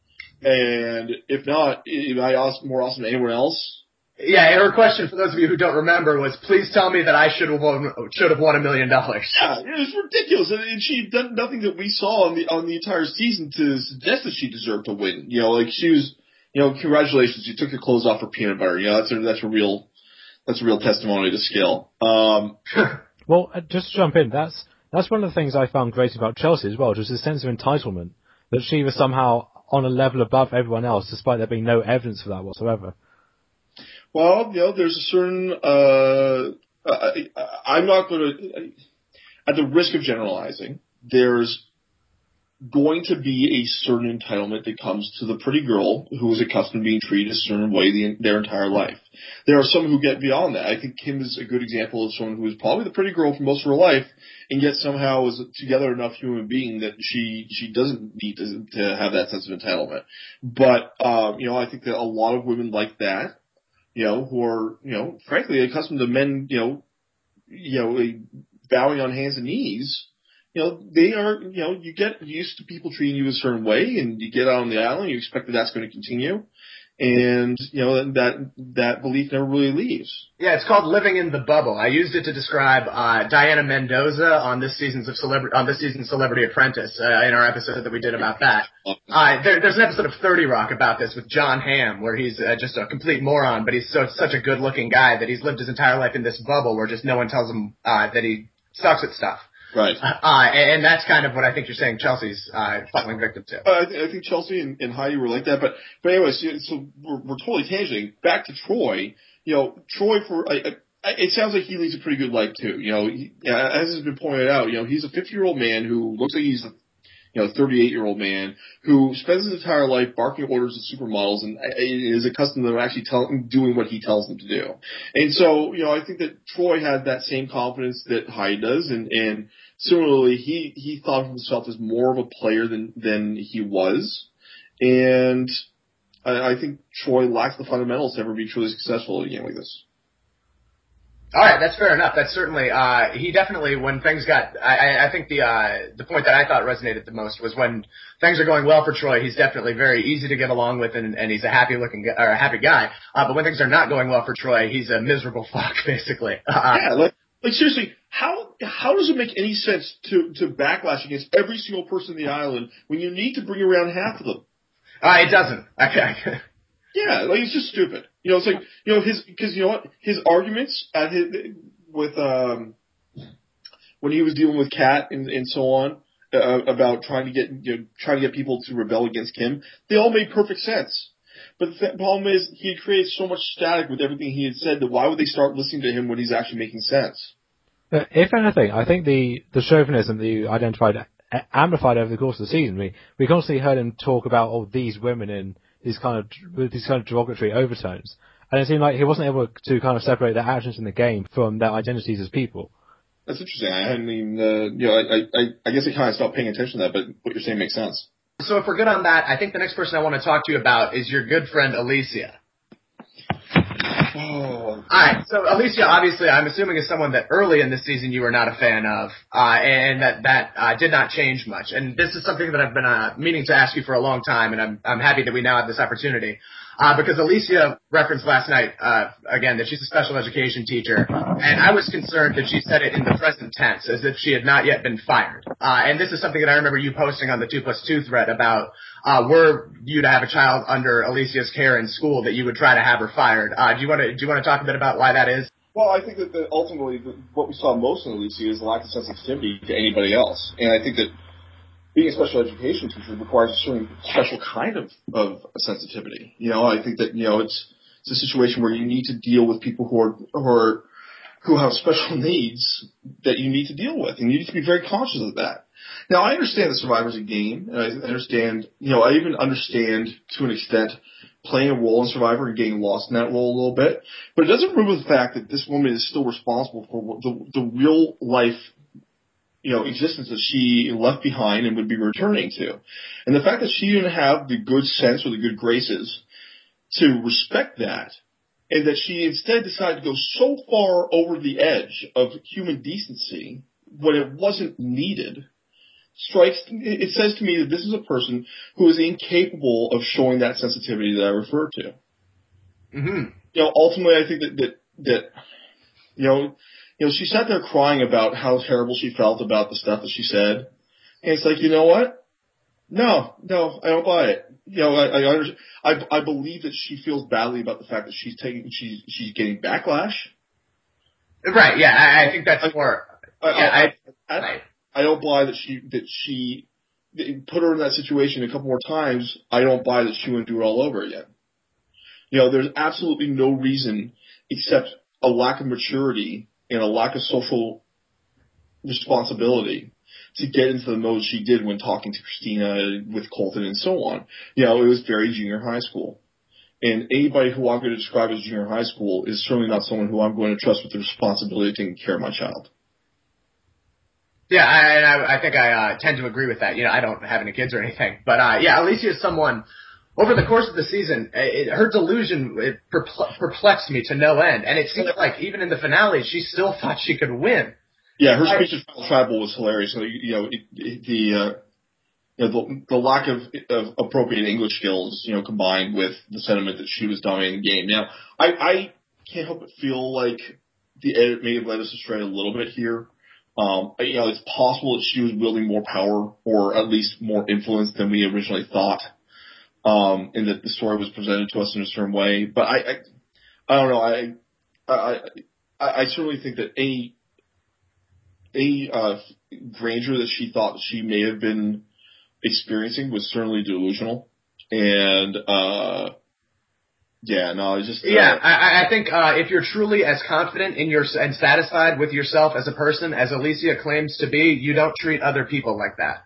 And if not, am I more awesome than anyone else?" Yeah, her question, for those of you who don't remember, was, please tell me that I should have won, should have won a million dollars. Yeah, it was ridiculous. And she had done nothing that we saw on the, on the entire season to suggest that she deserved to win. You know, like she was, you know, congratulations, you took your clothes off for peanut butter. You know, that's a, that's a real, that's a real testimony to skill. Um, well, uh, just to jump in, that's, that's one of the things I found great about Chelsea as well, just a sense of entitlement, that she was somehow on a level above everyone else, despite there being no evidence for that whatsoever. Well, you know, there's a certain, uh, I, I'm not going to, at the risk of generalizing, there's going to be a certain entitlement that comes to the pretty girl who is accustomed to being treated a certain way the, their entire life. There are some who get beyond that. I think Kim is a good example of someone who is probably the pretty girl for most of her life, and yet somehow is a together enough human being that she, she doesn't need to, to have that sense of entitlement. But, um, you know, I think that a lot of women like that, you know, who are, you know, frankly accustomed to men, you know, you know, bowing on hands and knees, you know, they are, you know, you get used to people treating you a certain way, and you get out on the island, you expect that that's going to continue, and, you know, that, that belief never really leaves. Yeah, it's called living in the bubble. I used it to describe, uh, Diana Mendoza on this season's of Celebrity, on this season's Celebrity Apprentice, uh, in our episode that we did about that. Uh, there, there's an episode of thirty Rock about this with John Hamm, where he's uh, just a complete moron, but he's so, such a good looking guy that he's lived his entire life in this bubble where just no one tells him, uh, that he sucks at stuff. Right. Uh, and, and that's kind of what I think you're saying Chelsea's uh, falling victim to. Uh, I, th- I think Chelsea and, and Heidi were like that, but but anyway, so, so we're, we're totally tangenting. Back to Troy. You know, Troy for I, I, it sounds like he leads a pretty good life too. You know, he, as has been pointed out, you know, he's a fifty-year-old man who looks like he's a you know, thirty-eight-year-old man who spends his entire life barking orders at supermodels and is accustomed to actually tell, doing what he tells them to do. And so, you know, I think that Troy had that same confidence that Hyde does, and, and similarly, he, he thought of himself as more of a player than, than he was. And I, I think Troy lacks the fundamentals to ever be truly successful at a game like this. All right, that's fair enough. That's certainly uh he definitely when things got I, I think the uh the point that I thought resonated the most was when things are going well for Troy, he's definitely very easy to get along with and, and he's a happy looking or a happy guy. Uh but when things are not going well for Troy, he's a miserable fuck basically. Uh, yeah, like like seriously, how how does it make any sense to to backlash against every single person in the island when you need to bring around half of them? Uh it doesn't. Okay. Yeah, like it's just stupid. You know, it's like you know his because you know what his arguments at his with um when he was dealing with Kat and and so on uh, about trying to get you know trying to get people to rebel against Kim, they all made perfect sense. But the th- problem is he had created so much static with everything he had said that why would they start listening to him when he's actually making sense? But if anything, I think the the chauvinism that you identified a- amplified over the course of the season. We we constantly heard him talk about all these women in these kind of with these kind of derogatory overtones, and it seemed like he wasn't able to kind of separate their actions in the game from their identities as people. That's interesting. I hadn't even, uh, you know, I, I, I guess I kind of stopped paying attention to that, but what you're saying makes sense. So if we're good on that, I think the next person I want to talk to you about is your good friend Alicia. Oh. Alright, so Alicia, obviously, I'm assuming is someone that early in the season you were not a fan of, uh, and that that uh, did not change much. And this is something that I've been uh, meaning to ask you for a long time, and I'm I'm happy that we now have this opportunity. Uh, because Alicia referenced last night, uh, again, that she's a special education teacher, and I was concerned that she said it in the present tense, as if she had not yet been fired. Uh, and this is something that I remember you posting on the two plus two thread about, uh, were you to have a child under Alicia's care in school, that you would try to have her fired. Uh, do you want to, do you want to talk a bit about why that is? Well, I think that, that ultimately the, what we saw most in Alicia is the lack of sensitivity to anybody else. And I think that being a special education teacher requires a certain special kind of, of sensitivity. You know, I think that, you know, it's, it's a situation where you need to deal with people who are, who are, who have special needs that you need to deal with, and you need to be very conscious of that. Now, I understand that Survivor's a game, and I understand, you know, I even understand to an extent playing a role in Survivor and getting lost in that role a little bit, but it doesn't remove the fact that this woman is still responsible for the, the real life, you know, existence that she left behind and would be returning to. And the fact that she didn't have the good sense or the good graces to respect that, and that she instead decided to go so far over the edge of human decency when it wasn't needed, strikes, it says to me that this is a person who is incapable of showing that sensitivity that I referred to. Mm-hmm. You know, ultimately I think that, that, that, you know, you know, she sat there crying about how terrible she felt about the stuff that she said. And it's like, you know what? No, no, I don't buy it. You know, I, I, under, I, I believe that she feels badly about the fact that she's taking, she's, she's getting backlash. Right, yeah, I, I think that's more, I, yeah, I, I, I, I, I don't buy that she, that she, put her in that situation a couple more times. I don't buy that she wouldn't do it all over again. You know, there's absolutely no reason except a lack of maturity and a lack of social responsibility to get into the mode she did when talking to Christina, with Colton, and so on. You know, it was very junior high school. And anybody who I'm going to describe as junior high school is certainly not someone who I'm going to trust with the responsibility of taking care of my child. Yeah, I, I, I think I uh, tend to agree with that. You know, I don't have any kids or anything. But, uh, yeah, Alicia is someone, over the course of the season, it, her delusion it perplexed me to no end. And it seemed like even in the finale, she still thought she could win. Yeah, her speech at Final Tribal was hilarious. So, you know, it, it, the, uh, you know, the, the lack of, of appropriate English skills, you know, combined with the sentiment that she was dominating the game. Now, I, I can't help but feel like the edit may have led us astray a little bit here. Um, you know, it's possible that she was wielding more power or at least more influence than we originally thought, um, and that the story was presented to us in a certain way. But I, I, I don't know. I, I, I, I certainly think that any a uh, Granger that she thought she may have been experiencing was certainly delusional, and uh, yeah, no, it's just uh, yeah. I, I think uh, if you're truly as confident in your and satisfied with yourself as a person as Alicia claims to be, you don't treat other people like that.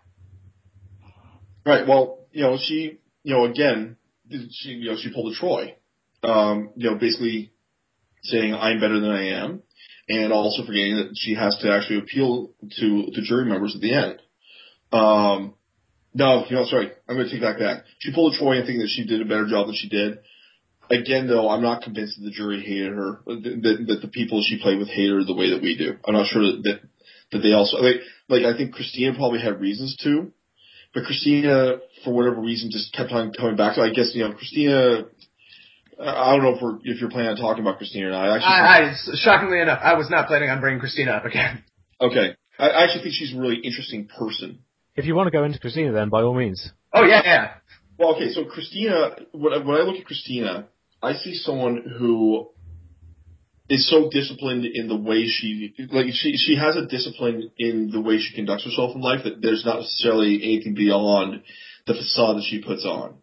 Right. Well, you know, she, you know, again, she, you know, she pulled a Troy, um, you know, basically saying I'm better than I am, and also forgetting that she has to actually appeal to the jury members at the end. Um, no, you know, sorry, I'm going to take that back. She pulled a Troy and think that she did a better job than she did. Again, though, I'm not convinced that the jury hated her, that, that the people she played with hated her the way that we do. I'm not sure that that, that they also like. Like I think Christina probably had reasons to. But Christina, for whatever reason, just kept on coming back. So I guess, you know, Christina, I don't know if we're, if you're planning on talking about Christina or not. I actually, I, I, shockingly enough, I was not planning on bringing Christina up again. Okay. I, I actually think she's a really interesting person. If you want to go into Christina, then by all means. Oh, yeah, yeah. Well, okay, so Christina, when I, when I look at Christina, I see someone who is so disciplined in the way she, like, she, she has a discipline in the way she conducts herself in life that there's not necessarily anything beyond the facade that she puts on.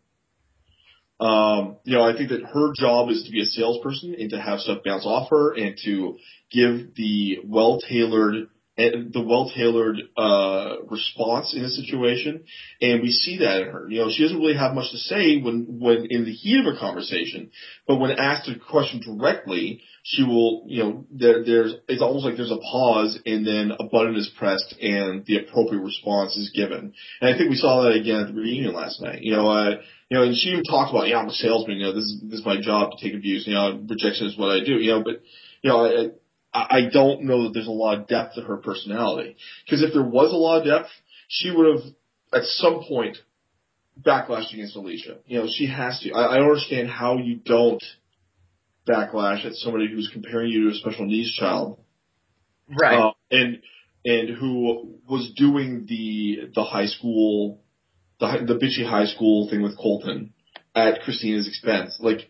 Um, you know, I think that her job is to be a salesperson and to have stuff bounce off her and to give the well-tailored and the well-tailored uh response in a situation, and we see that in her. You know, she doesn't really have much to say when when in the heat of a conversation, but when asked a question directly, she will, you know, there there's it's almost like there's a pause and then a button is pressed and the appropriate response is given. And I think we saw that again at the reunion last night. You know, uh, you know, and she even talked about, yeah, I'm a salesman. You know, this is this is my job to take abuse. You know, rejection is what I do. You know, but you know, I, I don't know that there's a lot of depth to her personality. Because if there was a lot of depth, she would have, at some point, backlashed against Alicia. You know, she has to. I, I don't understand how you don't backlash at somebody who's comparing you to a special needs child. Right. Uh, and and who was doing the the high school, the, the bitchy high school thing with Colton at Christina's expense. Like,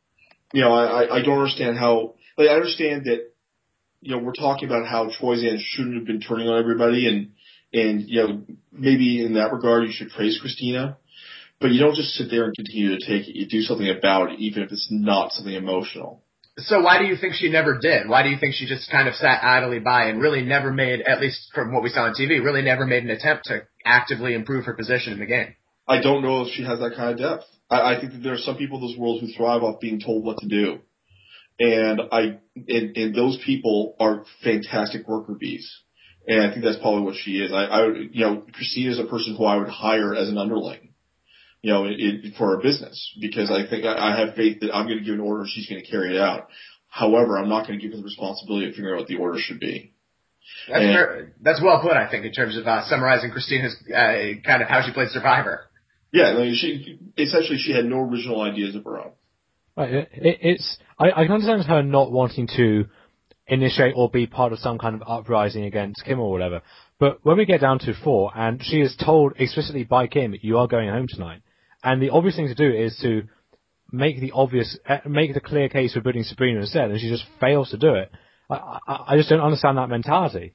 you know, I, I don't understand how, like, I understand that, you know, we're talking about how Troyzan shouldn't have been turning on everybody, and, and, you know, maybe in that regard you should praise Christina, but you don't just sit there and continue to take it. You do something about it, even if it's not something emotional. So why do you think she never did? Why do you think she just kind of sat idly by and really never made, at least from what we saw on T V, really never made an attempt to actively improve her position in the game? I don't know if she has that kind of depth. I, I think that there are some people in this world who thrive off being told what to do. And I, and, and those people are fantastic worker bees. And I think that's probably what she is. I, I, you know, Christina is a person who I would hire as an underling, you know, in, for a business, because I think I, I have faith that I'm going to give an order and she's going to carry it out. However, I'm not going to give her the responsibility of figuring out what the order should be. That's and, very, that's well put, I think, in terms of uh, summarizing Christina's uh, kind of how she played Survivor. Yeah, I mean, she essentially she had no original ideas of her own. Right, it, it's I, I can understand her not wanting to initiate or be part of some kind of uprising against Kim or whatever. But when we get down to four, and she is told explicitly by Kim, "You are going home tonight," and the obvious thing to do is to make the obvious, make the clear case for putting Sabrina instead, and she just fails to do it. I, I, I just don't understand that mentality.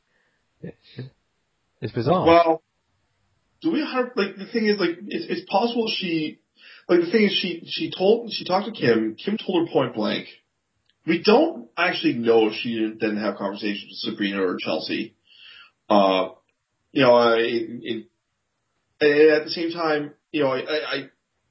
It's bizarre. Well, do we have, like, the thing is, like, it's, it's possible she, like, the thing is, she, she told, she talked to Kim, Kim told her point blank. We don't actually know if she didn't have conversations with Sabrina or Chelsea. Uh, you know, I, it, it, and at the same time, you know, I, I,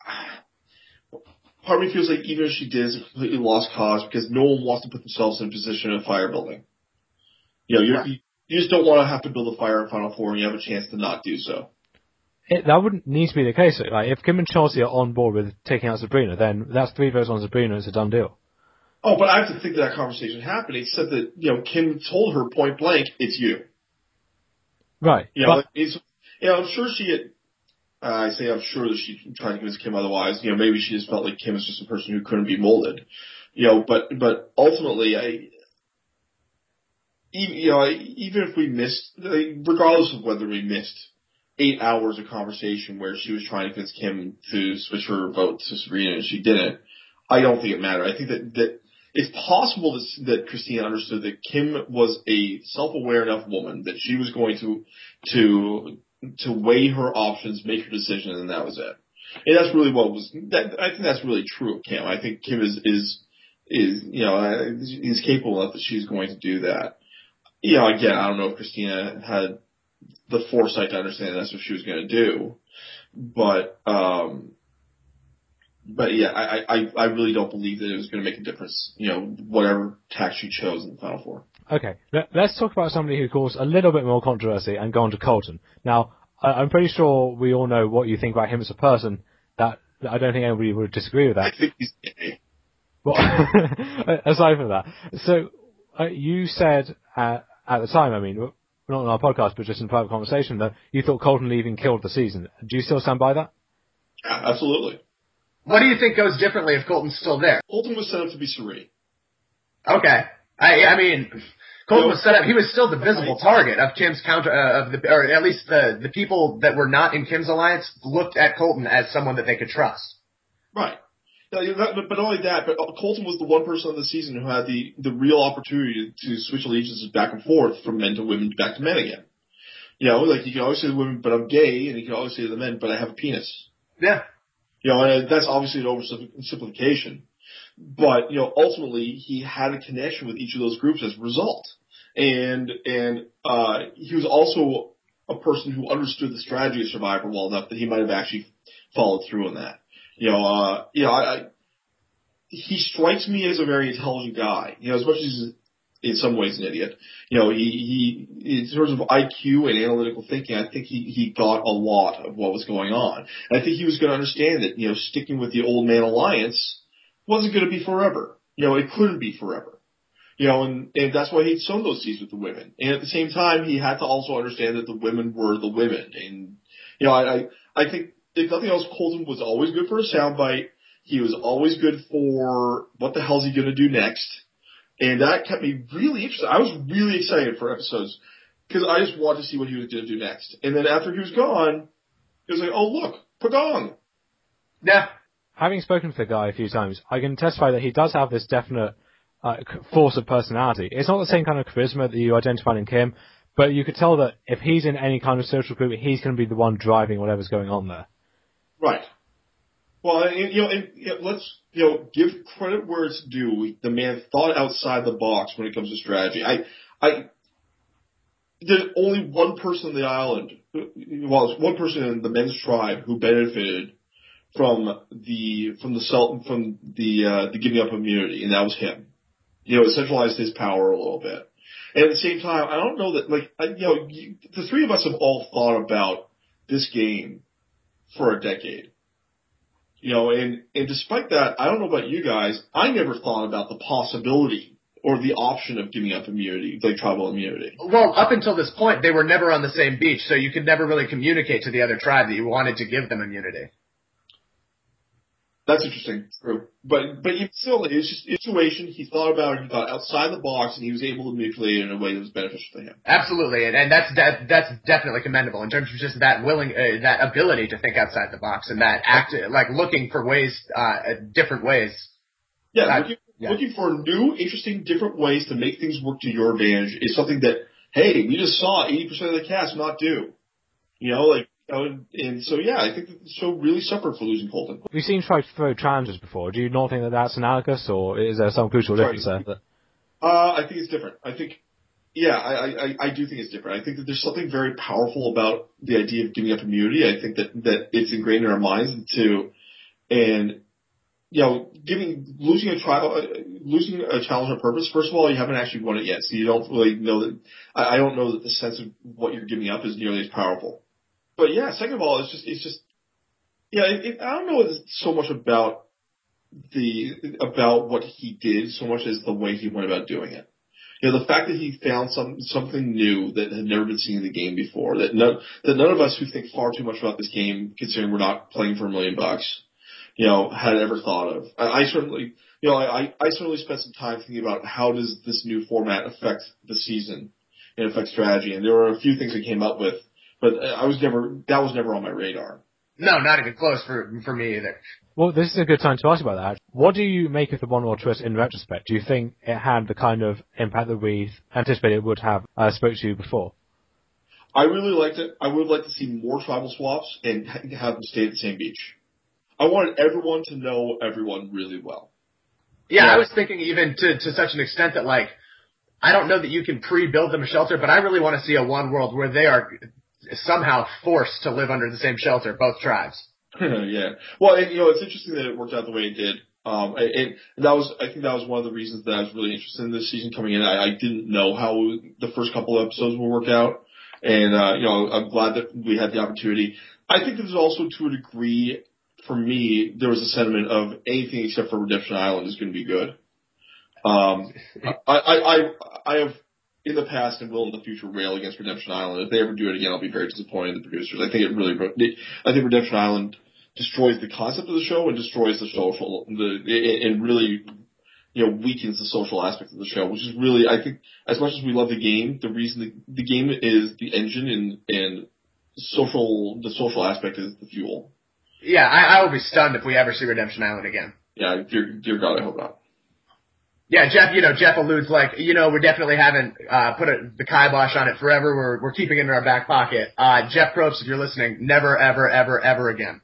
I, part of me feels like even if she did, it's a completely lost cause because no one wants to put themselves in a position in a fire building. You know, you're, right. you, you just don't want to have to build a fire in Final Four and you have a chance to not do so. It, that wouldn't need to be the case. Like, if Kim and Chelsea are on board with taking out Sabrina, then that's three votes on Sabrina. It's a done deal. Oh, but I have to think that, that conversation happened, except that, you know, Kim told her point blank, it's you. Right. You know, but, it's, you know, I'm sure she had, uh, I say I'm sure that she tried to convince Kim otherwise. You know, maybe she just felt like Kim was just a person who couldn't be molded. You know, but, but ultimately, I, even, you know, even if we missed, regardless of whether we missed eight hours of conversation where she was trying to convince Kim to switch her vote to Sabrina and she didn't, I don't think it mattered. I think that, that it's possible that, that Christina understood that Kim was a self-aware enough woman that she was going to to to weigh her options, make her decision, and that was it. And that's really what was. That, I think that's really true of Kim. I think Kim is is is you know is capable enough that she's going to do that. You know, again, I don't know if Christina had the foresight to understand that's what she was going to do, but um, but yeah, I, I I really don't believe that it was going to make a difference. You know, whatever tack she chose in the Final Four. Okay, let's talk about somebody who caused a little bit more controversy and go on to Colton. Now, I'm pretty sure we all know what you think about him as a person. That I don't think anybody would disagree with that. I think he's gay. Well, aside from that, so uh, you said uh, at the time, I mean, not on our podcast, but just in private conversation, that you thought Colton leaving killed the season. Do you still stand by that? Yeah, absolutely. What do you think goes differently if Colton's still there? Colton was set up to be Cirie. Okay. I, I mean, Colton was set up. He was still the visible target of Kim's counter, uh, of the, or at least the the people that were not in Kim's alliance looked at Colton as someone that they could trust. Right. No, but not only that, but Colton was the one person on the season who had the the real opportunity to, to switch allegiances back and forth from men to women back to men again. You know, like you can always say to women, but I'm gay, and you can always say to the men, but I have a penis. Yeah. You know, and that's obviously an oversimplification. But, you know, ultimately he had a connection with each of those groups as a result. And, and, uh, he was also a person who understood the strategy of Survivor well enough that he might have actually followed through on that. You know, uh, you know, I, I he strikes me as a very intelligent guy. You know, as much as he's in some ways an idiot, you know, he, he, in terms of I Q and analytical thinking, I think he, he got a lot of what was going on. And I think he was going to understand that, you know, sticking with the old man alliance wasn't going to be forever. You know, it couldn't be forever. You know, and, and that's why he'd sown those seeds with the women. And at the same time, he had to also understand that the women were the women. And, you know, I, I, I think if nothing else, Colton was always good for a soundbite. He was always good for what the hell's he going to do next. And that kept me really interested. I was really excited for episodes because I just wanted to see what he was going to do next. And then after he was gone, it was like, oh, look, Pagong. Yeah. Having spoken to the guy a few times, I can testify that he does have this definite uh, force of personality. It's not the same kind of charisma that you identified in Kim, but you could tell that if he's in any kind of social group, he's going to be the one driving whatever's going on there. Right. Well, and, you know, and, you know, let's you know give credit where it's due. The man thought outside the box when it comes to strategy. I, I, there's only one person on the island, well, there's one person in the men's tribe who benefited from the from the from the uh, the giving up immunity, and that was him. You know, it centralized his power a little bit. And at the same time, I don't know that like I, you know you, the three of us have all thought about this game for a decade. You know, and, and despite that, I don't know about you guys, I never thought about the possibility or the option of giving up immunity, like tribal immunity. Well, up until this point, they were never on the same beach, so you could never really communicate to the other tribe that you wanted to give them immunity. That's interesting, true. But but still, it was just a situation he thought about, he thought outside the box, and he was able to manipulate it in a way that was beneficial to him. Absolutely, and, and that's that, that's definitely commendable in terms of just that willing, uh, that ability to think outside the box and that act, like looking for ways, uh, different ways. Yeah, uh, looking, yeah, looking for new, interesting, different ways to make things work to your advantage is something that, hey, we just saw eighty percent of the cast not do. You know, like. And, and so, yeah, I think that the show really suffered for losing Colton. We've seen try to throw transgers before. Do you not think that that's analogous, or is there some crucial difference there? Uh, I think it's different. I think, yeah, I, I, I do think it's different. I think that there's something very powerful about the idea of giving up immunity. I think that, that it's ingrained in our minds to, and, you know, giving, losing a trial, uh, losing a challenge on purpose, first of all, you haven't actually won it yet, so you don't really know that, I, I don't know that the sense of what you're giving up is nearly as powerful. But yeah, second of all, it's just, it's just, yeah, it, it, I don't know so much about the, about what he did so much as the way he went about doing it. You know, the fact that he found some, something new that had never been seen in the game before, that none, that none of us who think far too much about this game, considering we're not playing for a million bucks, you know, had ever thought of. I, I certainly, you know, I, I certainly spent some time thinking about how does this new format affect the season and affect strategy, and there were a few things I came up with. But I was never, that was never on my radar. No, not even close for for me either. Well, this is a good time to ask about that. What do you make of the one world twist in retrospect? Do you think it had the kind of impact that we anticipated it would have? I spoke to you before. I really liked it. I would like to see more tribal swaps and have them stay at the same beach. I wanted everyone to know everyone really well. Yeah, yeah. I was thinking even to, to such an extent that, like, I don't know that you can pre-build them a shelter, but I really want to see a one world where they are somehow forced to live under the same shelter, both tribes. Yeah. Well, and, you know, it's interesting that it worked out the way it did. Um, and, and that was, I think that was one of the reasons that I was really interested in this season coming in. I, I didn't know how the first couple of episodes would work out. And, uh, you know, I'm glad that we had the opportunity. I think there's also, to a degree, for me, there was a sentiment of anything except for Redemption Island is going to be good. Um, I, I, I, I have, in the past and will in the future, rail against Redemption Island. If they ever do it again, I'll be very disappointed in the producers. I think it really, I think Redemption Island destroys the concept of the show and destroys the social, the, and really, you know, weakens the social aspect of the show, which is really, I think, as much as we love the game, the reason the, the game is the engine and, and social, the social aspect is the fuel. Yeah, I, I will be stunned if we ever see Redemption Island again. Yeah, dear, dear God, I hope not. Yeah, Jeff, you know, Jeff alludes like, you know, we definitely haven't, uh, put a, the kibosh on it forever. We're, we're keeping it in our back pocket. Uh, Jeff Probst, if you're listening, never, ever, ever, ever again.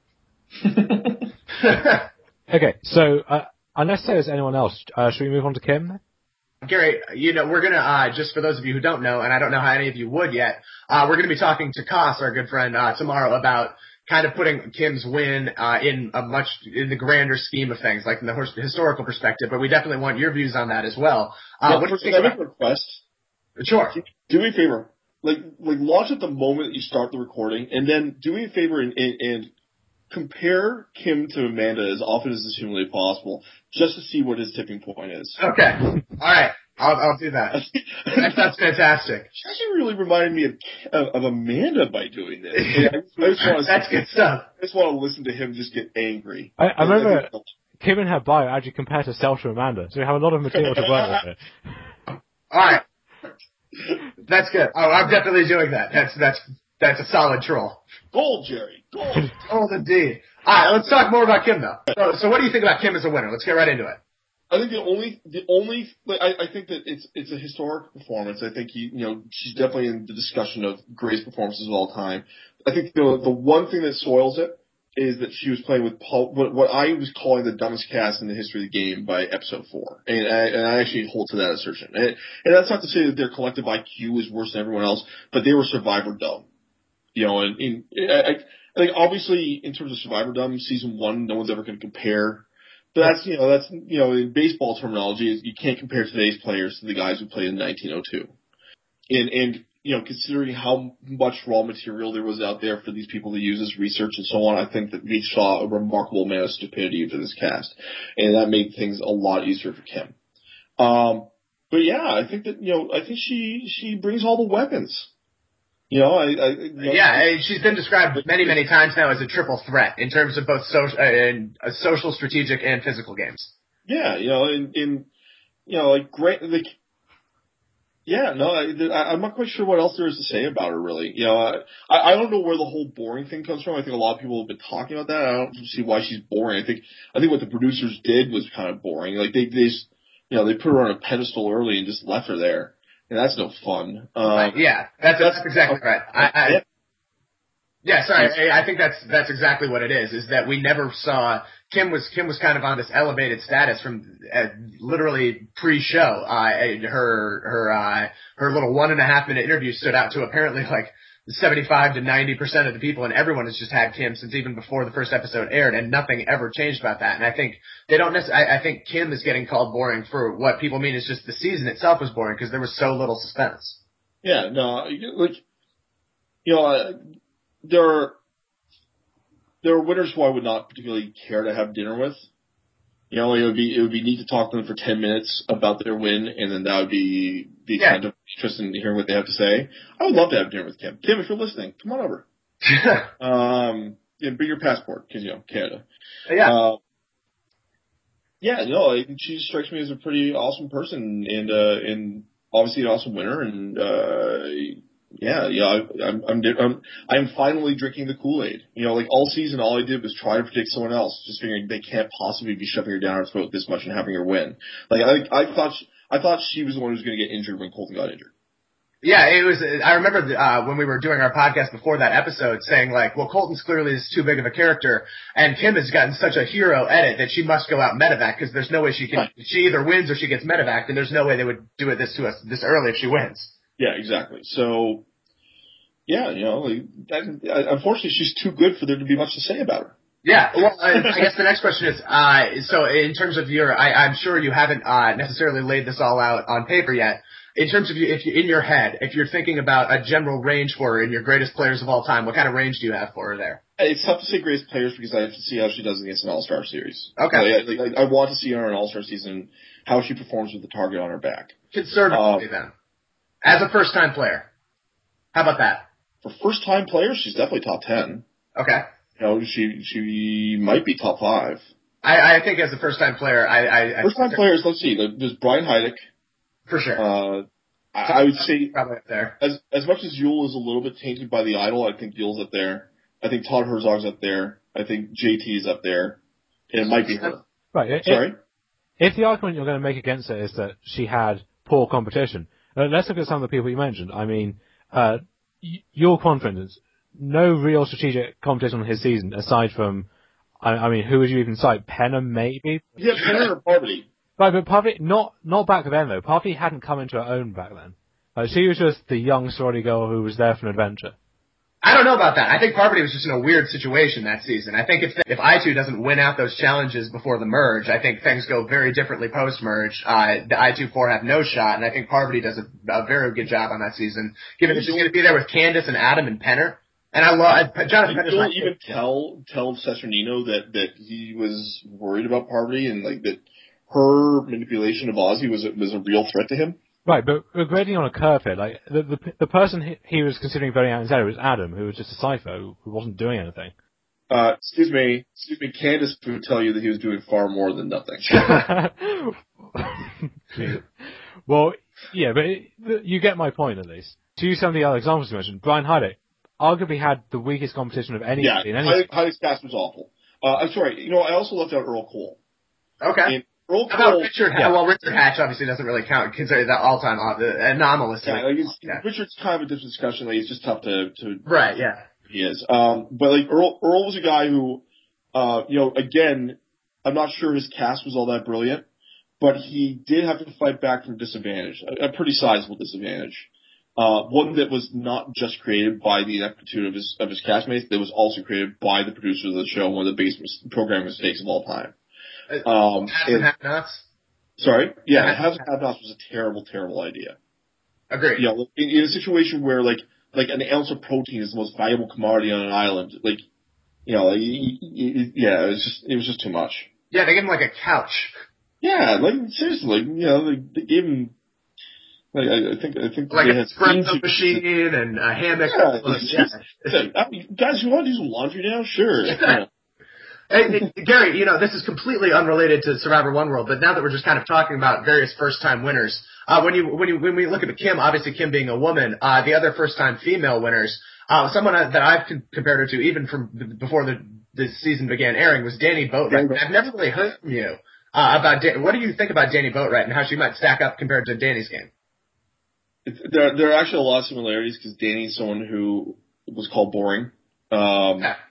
Okay, so, uh, unless there's anyone else, uh, should we move on to Kim? Gary, you know, we're gonna, uh, just for those of you who don't know, and I don't know how any of you would yet, uh, we're gonna be talking to Koss, our good friend, uh, tomorrow about kind of putting Kim's win, uh, in a much, in the grander scheme of things, like in the historical perspective, but we definitely want your views on that as well. Uh, yeah, what do you think can I about- make a request? Sure. Do me a favor. Like, like launch at the moment that you start the recording, and then do me a favor and, and, and compare Kim to Amanda as often as is humanly possible, just to see what his tipping point is. Okay. All right. I'll, I'll do that. that. That's fantastic. She actually really reminded me of, of, of Amanda by doing this. I, I just want to That's good stuff. I just want to listen to him just get angry. I, I remember I Kim in her bio actually compared herself to Amanda, so we have a lot of material to work with here. All right. That's good. Oh, I'm definitely doing that. That's that's that's a solid troll. Gold, Jerry. Gold. Gold indeed. All right, let's talk more about Kim, though. So, so what do you think about Kim as a winner? Let's get right into it. I think the only, the only, like, I, I think that it's it's a historic performance. I think he, you know, she's definitely in the discussion of greatest performances of all time. I think the the one thing that soils it is that she was playing with Paul, what, what I was calling the dumbest cast in the history of the game by episode four, and I, and I actually hold to that assertion. And, and that's not to say that their collective I Q is worse than everyone else, but they were Survivor dumb. You know, and, and I, I think obviously in terms of Survivor dumb, season one, no one's ever going to compare. But that's, you know, that's, you know, in baseball terminology, you can't compare today's players to the guys who played in nineteen oh two. And, and, you know, considering how much raw material there was out there for these people to use as research and so on, I think that we saw a remarkable amount of stupidity for this cast. And that made things a lot easier for Kim. Um, but yeah, I think that, you know, I think she, she brings all the weapons. You know, I, I you know, yeah, she's been described many, many times now as a triple threat in terms of both social, uh, and, uh, social, strategic, and physical games. Yeah, you know, in, in you know, like great, like, yeah, no, I, I'm not quite sure what else there is to say about her, really. You know, I, I don't know where the whole boring thing comes from. I think a lot of people have been talking about that. I don't see why she's boring. I think, I think what the producers did was kind of boring. Like they, they, you know, they put her on a pedestal early and just left her there. And that's no fun. Um, right, yeah, that's, that's exactly right. I, I, yeah, sorry, I think that's, that's exactly what it is, is that we never saw, Kim was, Kim was kind of on this elevated status from, uh, literally pre-show. Uh, her, her, uh, her little one and a half minute interview stood out to apparently like seventy-five to ninety percent of the people, and everyone has just had Kim since even before the first episode aired, and nothing ever changed about that. And I think they don't necessarily, I, I think Kim is getting called boring for what people mean is just the season itself was boring because there was so little suspense. Yeah, no, like, you know, uh, there are, there are winners who I would not particularly care to have dinner with. You know, it would be, it would be neat to talk to them for ten minutes about their win, and then that would be the yeah. kind of interest in hearing what they have to say. I would love to have dinner with Kim. Kim, if you're listening, come on over. um, yeah, bring your passport, because, you know, Canada. Yeah. Uh, yeah, no, she strikes me as a pretty awesome person, and, uh, and obviously an awesome winner, and, uh, Yeah, yeah, I, I'm, I'm, I'm, I'm finally drinking the Kool-Aid. You know, like all season, all I did was try to predict someone else, just figuring they can't possibly be shoving her down her throat this much and having her win. Like, I, I thought, she, I thought she was the one who was going to get injured when Colton got injured. Yeah, it was. I remember uh, when we were doing our podcast before that episode, saying like, "Well, Colton's clearly is too big of a character, and Kim has gotten such a hero edit that she must go out medevac because there's no way she can. Right. She either wins or she gets medevac, and there's no way they would do it this to us this early if she wins." Yeah, exactly. So, yeah, you know, like, that, unfortunately, she's too good for there to be much to say about her. Yeah, well, I, I guess the next question is, uh, so in terms of your, I, I'm sure you haven't uh, necessarily laid this all out on paper yet. In terms of you, if you, in your head, if you're thinking about a general range for her in your greatest players of all time, what kind of range do you have for her there? It's tough to say greatest players because I have to see how she does against an All-Star series. Okay. Like, like, I want to see her in an All-Star season, how she performs with the target on her back. Conservatively um, then. As a first-time player. How about that? For first-time players, she's definitely top ten. Okay. You know, she she might be top five. I, I think as a first-time player, I... I, I first-time players, let's see. There's Brian Heidick. For sure. Uh, I, I would say, probably up there. As as much as Yule is a little bit tainted by the Idol, I think Yule's up there. I think Todd Herzog's up there. I think J T's up there. And it might be her. Right. It, Sorry? If the argument you're going to make against it is that she had poor competition, uh, let's look at some of the people you mentioned. I mean, uh, y- your confidence, no real strategic competition on his season, aside from, I, I mean, who would you even cite? Penner, maybe? Yeah, Penner or Parvati. Right, but Parvati, not, not back then though. Parvati hadn't come into her own back then. Uh, she was just the young, sorority girl who was there for an adventure. I don't know about that. I think Parvati was just in a weird situation that season. I think if if I two doesn't win out those challenges before the merge, I think things go very differently post-merge. Uh, the I two four have no shot, and I think Parvati does a, a very good job on that season, given that she's going to be there with Candace and Adam and Penner. And I love Jonathan Penner's You'll even tell tell Cesternino that that he was worried about Parvati and like that her manipulation of Ozzy was a, was a real threat to him. Right, but we're grading on a curve here. Like the the, the person he, he was considering voting out instead was Adam, who was just a cipher who, who wasn't doing anything. Uh, excuse me, excuse me. Candace would tell you that he was doing far more than nothing. Well, yeah, but it, you get my point at least. To use some of the other examples you mentioned, Brian Heidick arguably had the weakest competition of any. Yeah, in any Heidick, Heidick's cast was awful. Uh, I'm sorry. You know, I also left out Earl Cole. Okay. And Earl How Cole, about Richard? Yeah. Well, Richard Hatch obviously doesn't really count, considering that all-time anomalous. Yeah, like yeah. Richard's kind of a different discussion. Like, it's just tough to, to right. Yeah, he is. Um, but like Earl, Earl was a guy who, uh, you know, again, I'm not sure his cast was all that brilliant, but he did have to fight back from disadvantage, a, a pretty sizable disadvantage. Uh, one that was not just created by the ineptitude of his of his castmates, that was also created by the producers of the show, one of the biggest mis- program mistakes of all time. Um, Haves and Have-Nots? Sorry? Yeah, Haves and Have-Nots was a terrible, terrible idea. Agreed. You know, in, in a situation where, like, like an ounce of protein is the most valuable commodity on an island, like, you know, like, yeah, it was just, it was just too much. Yeah, they gave him like a couch. Yeah, like, seriously, like, you know, like, they gave him, like, I, I think, I think like they a had espresso machine and a hammock. Yeah, it's just, it's like, guys, you want to do some laundry now? Sure. Yeah. Hey, Gary, you know, this is completely unrelated to Survivor One World, but now that we're just kind of talking about various first-time winners, uh, when you, when you, when we look at Kim, obviously Kim being a woman, uh, the other first-time female winners, uh, someone that I've con- compared her to even from before the, the season began airing was Danny Boatwright. I've never really heard from you, uh, about, Dan- what do you think about Danny Boatwright and how she might stack up compared to Danny's game? It's, there, there are actually a lot of similarities because Danny's someone who was called boring. Um, yeah.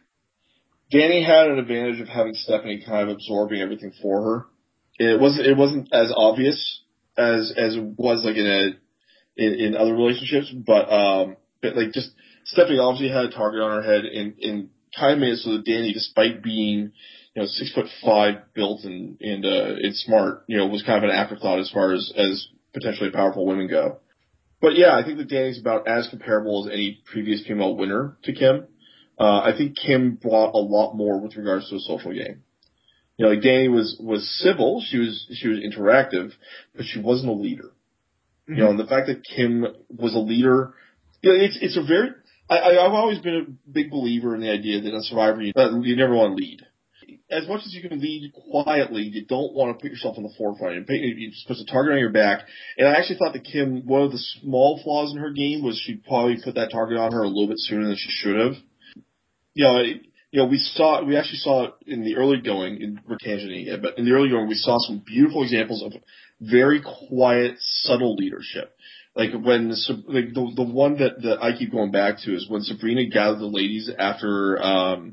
Danny had an advantage of having Stephanie kind of absorbing everything for her. It wasn't it wasn't as obvious as as it was like in a in, in other relationships, but um but like just Stephanie obviously had a target on her head and, and kind of made it so that Danny, despite being, you know, six foot five built and and uh and smart, you know, was kind of an afterthought as far as, as potentially powerful women go. But yeah, I think that Danny's about as comparable as any previous female winner to Kim. Uh, I think Kim brought a lot more with regards to a social game. You know, like Danny was, was civil, she was, she was interactive, but she wasn't a leader. Mm-hmm. You know, and the fact that Kim was a leader, you know, it's, it's a very, I, I've always been a big believer in the idea that on Survivor, you, uh, you never want to lead. as much as you can lead quietly, you don't want to put yourself in the forefront. You're supposed to target on your back. And I actually thought that Kim, one of the small flaws in her game was she probably put that target on her a little bit sooner than she should have. You know, it, you know, we saw, we actually saw it in the early going, in we're tangenting it, but in the early going, we saw some beautiful examples of very quiet, subtle leadership. Like when, like the the one that, that I keep going back to is when Sabrina gathered the ladies after, um,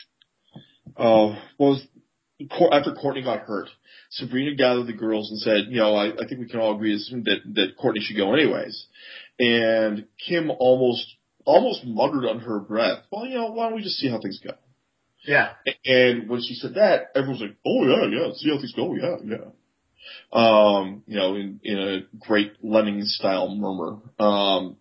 uh, what was, after Courtney got hurt. Sabrina gathered the girls and said, you know, I, I think we can all agree that, that Courtney should go anyways. And Kim almost, almost muttered under her breath, well, you know, why don't we just see how things go? Yeah. And when she said that, everyone's like, oh yeah, yeah, see how things go, yeah, yeah. Um, you know, in, in a great Lemmings-style murmur. Um,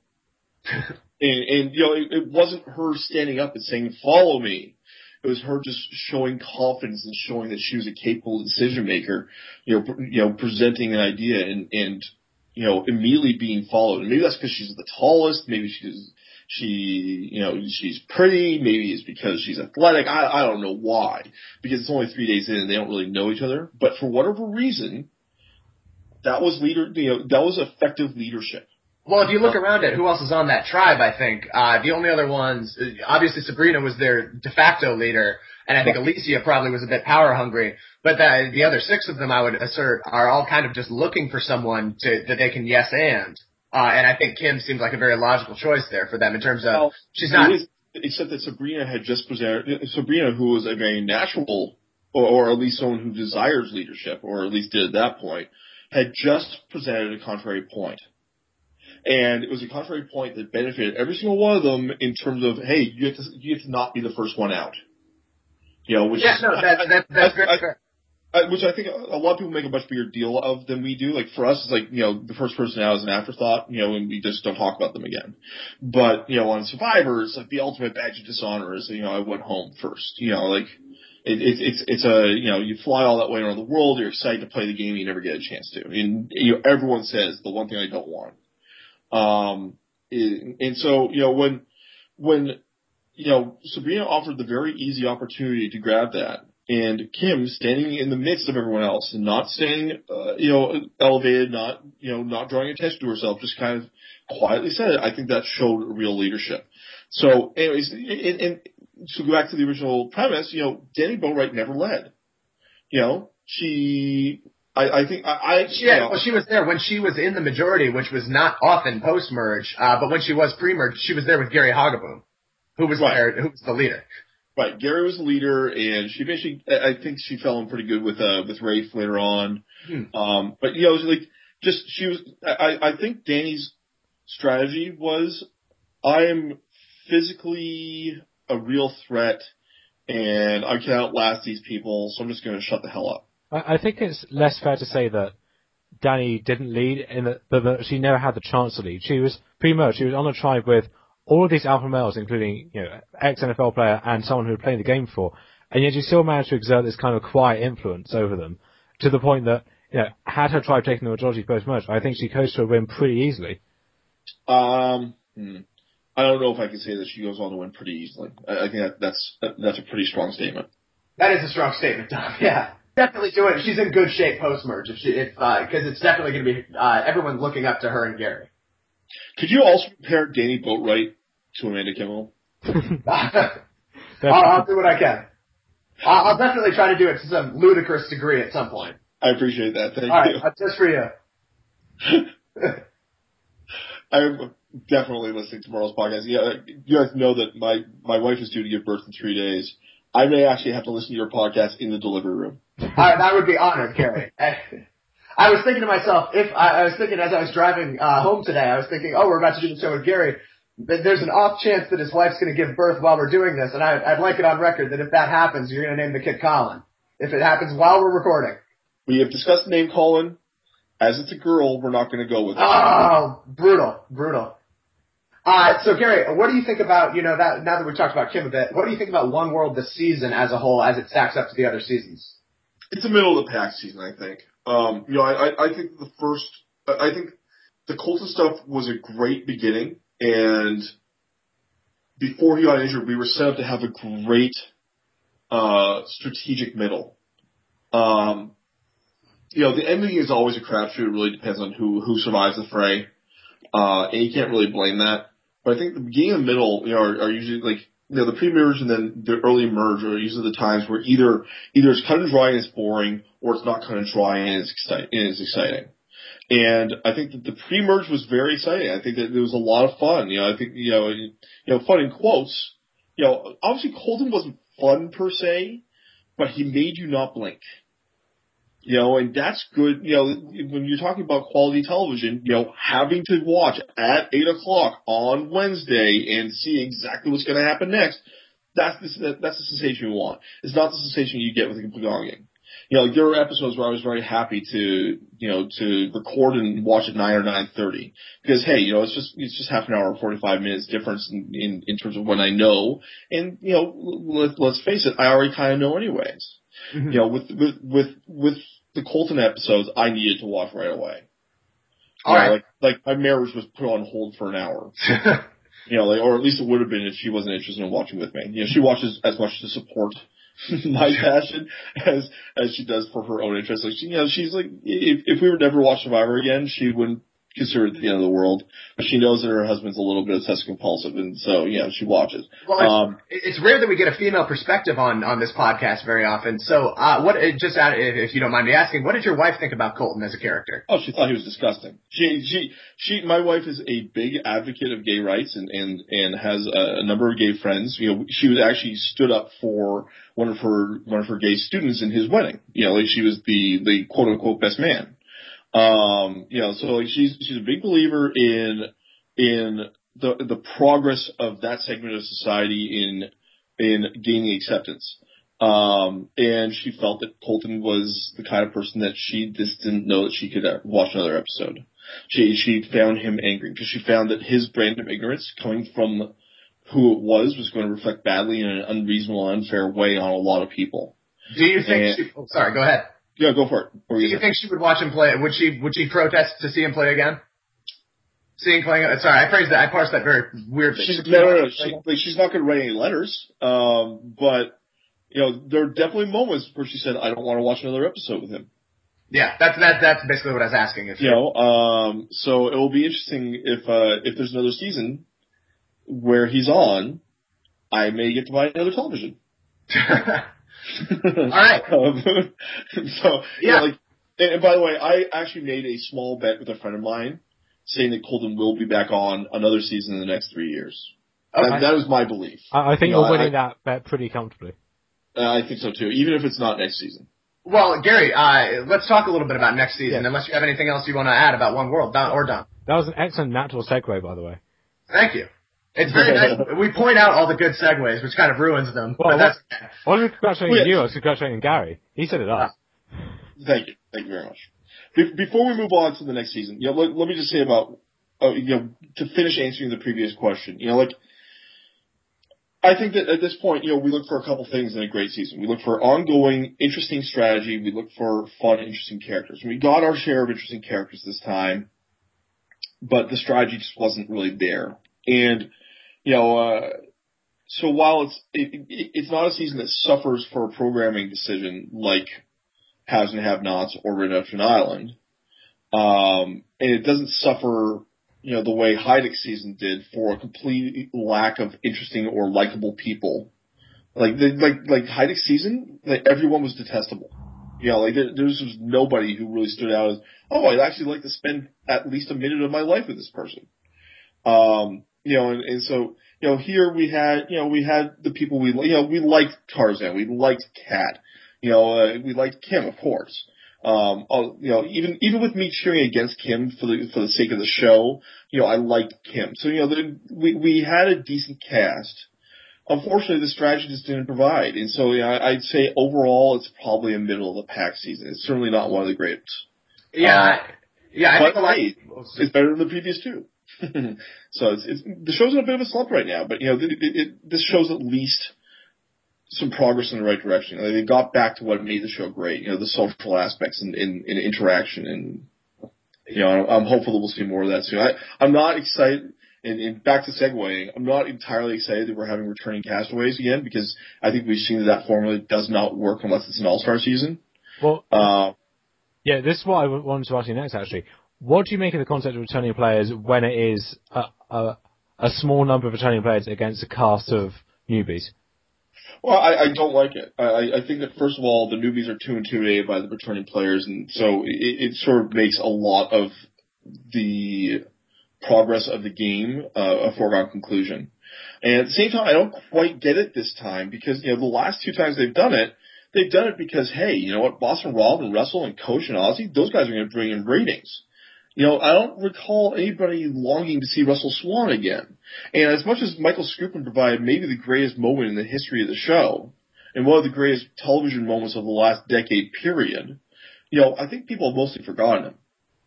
and, and, you know, it, it wasn't her standing up and saying, follow me. It was her just showing confidence and showing that she was a capable decision maker, you know, you know, presenting an idea and, and, you know, immediately being followed. And maybe that's because she's the tallest, maybe she's, she, you know, she's pretty, maybe it's because she's athletic. I, I don't know why, because it's only three days in and they don't really know each other. But for whatever reason, that was leader, you know, that was effective leadership. Well, if you look around at who else is on that tribe, I think, uh, the only other ones, obviously Sabrina was their de facto leader, and I think Alicia probably was a bit power hungry, but the, the other six of them, I would assert, are all kind of just looking for someone to, that they can yes and. Uh, and I think Kim seems like a very logical choice there for them in terms of, well, she's not. Is, except that Sabrina had just presented, Sabrina, who was a very natural, or, or at least someone who desires leadership, or at least did at that point, had just presented a contrary point. And it was a contrary point that benefited every single one of them in terms of, hey, you have to, you have to not be the first one out. You know, which yeah, is, no, that, that, that's I, very I, fair. I, which I think a lot of people make a much bigger deal of than we do. Like for us, it's like, you know, the first person out is an afterthought, you know, and we just don't talk about them again. But, you know, on Survivor, it's like the ultimate badge of dishonor is, you know, I went home first. You know, like, it, it, it's, it's a, you know, you fly all that way around the world, you're excited to play the game, you never get a chance to. And, you know, everyone says the one thing I don't want. Um, and so, you know, when, when, you know, Sabrina offered the very easy opportunity to grab that, and Kim standing in the midst of everyone else and not staying, uh, you know, elevated, not, you know, not drawing attention to herself, just kind of quietly said it, I think that showed real leadership. So anyways, and, and to go back to the original premise, you know, Danny Boatwright never led. You know, she, I, I think I, I yeah, you know, well, she was there when she was in the majority, which was not often post merge. Uh, but when she was pre merge, she was there with Gary Hoggaboom, who was right. there, who was the leader. Right, Gary was the leader, and she basically, I think she fell in pretty good with uh with Rafe later on. Hmm. Um, but you know, it was like just she was. I, I think Danny's strategy was, I am physically a real threat, and I can outlast these people, so I'm just going to shut the hell up. I think it's less fair to say that Danny didn't lead, in that, that she never had the chance to lead. She was pretty much, she was on a tribe with all of these alpha males, including, you know, ex-N F L player and someone who had played the game before, and yet she still managed to exert this kind of quiet influence over them, to the point that, you know, had her tribe taken the majority post-merge, I think she coached to a win pretty easily. Um, hmm. I don't know if I can say that she goes on to win pretty easily. I, I think that, that's that's a pretty strong statement. That is a strong statement, Tom. Yeah. Definitely do it. She's in good shape post-merge, if she, if, uh, cause it's definitely gonna be, uh, everyone looking up to her and Gary. Could you also compare Danny Boatwright to Amanda Kimmel? I'll, I'll do what I can. I'll, I'll definitely try to do it to some ludicrous degree at some point. I appreciate that. Thank All you. right, just for you. I'm definitely listening to tomorrow's podcast. Yeah, you guys know that my, my wife is due to give birth in three days. I may actually have to listen to your podcast in the delivery room. I, I would be honored, Gary. I was thinking to myself, if I, I was thinking as I was driving uh, home today, I was thinking, oh, we're about to do the show with Gary. But there's an off chance that his wife's going to give birth while we're doing this, and I, I'd like it on record that if that happens, you're going to name the kid Colin. If it happens while we're recording. We have discussed the name Colin. As it's a girl, we're not going to go with it. Oh, brutal, brutal. Uh, so Gary, what do you think about, you know, that, now that we've talked about Kim a bit, what do you think about One World this season as a whole, as it stacks up to the other seasons? It's a middle of the pack season, I think. Um, you know, I, I think the first, I think the Colton stuff was a great beginning, and before he got injured, we were set up to have a great uh, strategic middle. Um, you know, the ending is always a crapshoot. It really depends on who, who survives the fray. Uh, and you can't really blame that. But I think the beginning and middle, you know, are, are usually like, you know, the pre-merge and then the early merge are usually the times where either, either it's cut and dry and it's boring, or it's not cut and dry and it's exciting, and it's exciting. And I think that the pre-merge was very exciting. I think that there was a lot of fun. You know, I think, you know, you know, fun in quotes. You know, obviously Colton wasn't fun per se, but he made you not blink. You know, and that's good. You know, when you're talking about quality television, you know, having to watch at eight o'clock on Wednesday and see exactly what's going to happen next, that's the, that's the sensation you want. It's not the sensation you get with a complete game. You know, there were episodes where I was very happy to, you know, to record and watch at nine or nine thirty because, hey, you know, it's just it's just half an hour or forty-five minutes difference in, in, in terms of when I know. And, you know, let, let's face it, I already kind of know anyways. Mm-hmm. You know, with, with, with, with the Colton episodes, I needed to watch right away. All you know, right. Like, like my marriage was put on hold for an hour. You know, like, or at least it would have been if she wasn't interested in watching with me. You know, she watches as much to support my passion as as she does for her own interest. Like, she, you know, she's like, if if we would never watch Survivor again, she wouldn't consider it the end of the world. But she knows that her husband's a little bit obsessive compulsive, and so yeah, she watches. Well, it's, um, it's rare that we get a female perspective on on this podcast very often. So, uh, what just out, if you don't mind me asking, what did your wife think about Colton as a character? Oh, she thought he was disgusting. She she she. My wife is a big advocate of gay rights and and and has a, a number of gay friends. You know, she was actually stood up for one of her one of her gay students in his wedding. You know, like she was the the quote unquote best man. Um, you know, so like she's she's a big believer in in the the progress of that segment of society in in gaining acceptance. Um, and she felt that Colton was the kind of person that she just didn't know that she could watch another episode. She she found him angry because she found that his brand of ignorance coming from who it was was going to reflect badly in an unreasonable, unfair way on a lot of people. Do you think? And, she, oh, sorry, go ahead. Yeah, go for it. Do you think she would watch him play? Would she Would she protest to see him play again? Seeing playing. Sorry, I phrased that. I parsed that very weirdly. She's, no, no, no. She, like, she's not going to write any letters. Um, but you know, there are definitely moments where she said, "I don't want to watch another episode with him." Yeah, that's that. That's basically what I was asking. If you know, um, so it will be interesting if uh, if there's another season where he's on, I may get to buy another television. All right. um, so yeah, you know, like, and, and by the way, I actually made a small bet with a friend of mine, saying that Colton will be back on another season in the next three years. Okay. That, that is my belief. I, I think you you're know, winning I, that bet pretty comfortably. Uh, I think so too, even if it's not next season. Well, Gary, uh, let's talk a little bit about next season, yes. unless you have anything else you want to add about One World, done or done. That was an excellent natural segue, by the way. Thank you. It's very nice. We point out all the good segues, which kind of ruins them. Well, but that's okay. I wasn't congratulating well, yeah. you, I was congratulating Gary. He said it up. Uh, thank you. Thank you very much. Be- before we move on to the next season, you know, let, let me just say about, uh, you know, to finish answering the previous question, you know, like, I think that at this point, you know, we look for a couple things in a great season. We look for ongoing, interesting strategy. We look for fun, interesting characters. We got our share of interesting characters this time, but the strategy just wasn't really there. And, you know, uh, so while it's it, it, it's not a season that suffers for a programming decision like Haves and Have-Nots or Redemption Island, um, and it doesn't suffer, you know, the way Heidick's season did for a complete lack of interesting or likable people. Like, the, like, like Heidick's season, like everyone was detestable. You know, like there, there was just nobody who really stood out as, oh, I'd actually like to spend at least a minute of my life with this person. Um, you know, and, and so, you know, here we had, you know, we had the people we, you know, we liked Tarzan, we liked Kat, you know, uh, we liked Kim, of course. Um, you know, even, even with me cheering against Kim for the, for the sake of the show, you know, I liked Kim. So, you know, the, we, we had a decent cast. Unfortunately, the strategy just didn't provide. And so, yeah, I'd say overall it's probably a middle of the pack season. It's certainly not one of the greats. Yeah. Uh, yeah, I but think a lot. Hey, it's better than the previous two. So it's, it's, the show's in a bit of a slump right now, but you know, it, it, it, this shows at least some progress in the right direction. They got back to what made the show great, you know, the social aspects and, and, and interaction, and you know, I'm hopeful that we'll see more of that soon. I, I'm not excited. and, and back to segueing, I'm not entirely excited that we're having returning castaways again because I think we've seen that that formula does not work unless it's an all-star season. Well, uh, yeah, this is what I wanted to ask you next, actually. What do you make of the concept of returning players when it is a, a, a small number of returning players against a cast of newbies? Well, I, I don't like it. I, I think that, first of all, the newbies are too intimidated by the returning players, and so it, it sort of makes a lot of the progress of the game uh, a foregone conclusion. And at the same time, I don't quite get it this time because, you know, the last two times they've done it, they've done it because, hey, you know what, Boston Rob and Russell and Coach and Ozzy, those guys are going to bring in ratings. You know, I don't recall anybody longing to see Russell Swan again. And as much as Michael Skupin provided maybe the greatest moment in the history of the show, and one of the greatest television moments of the last decade period, you know, I think people have mostly forgotten him.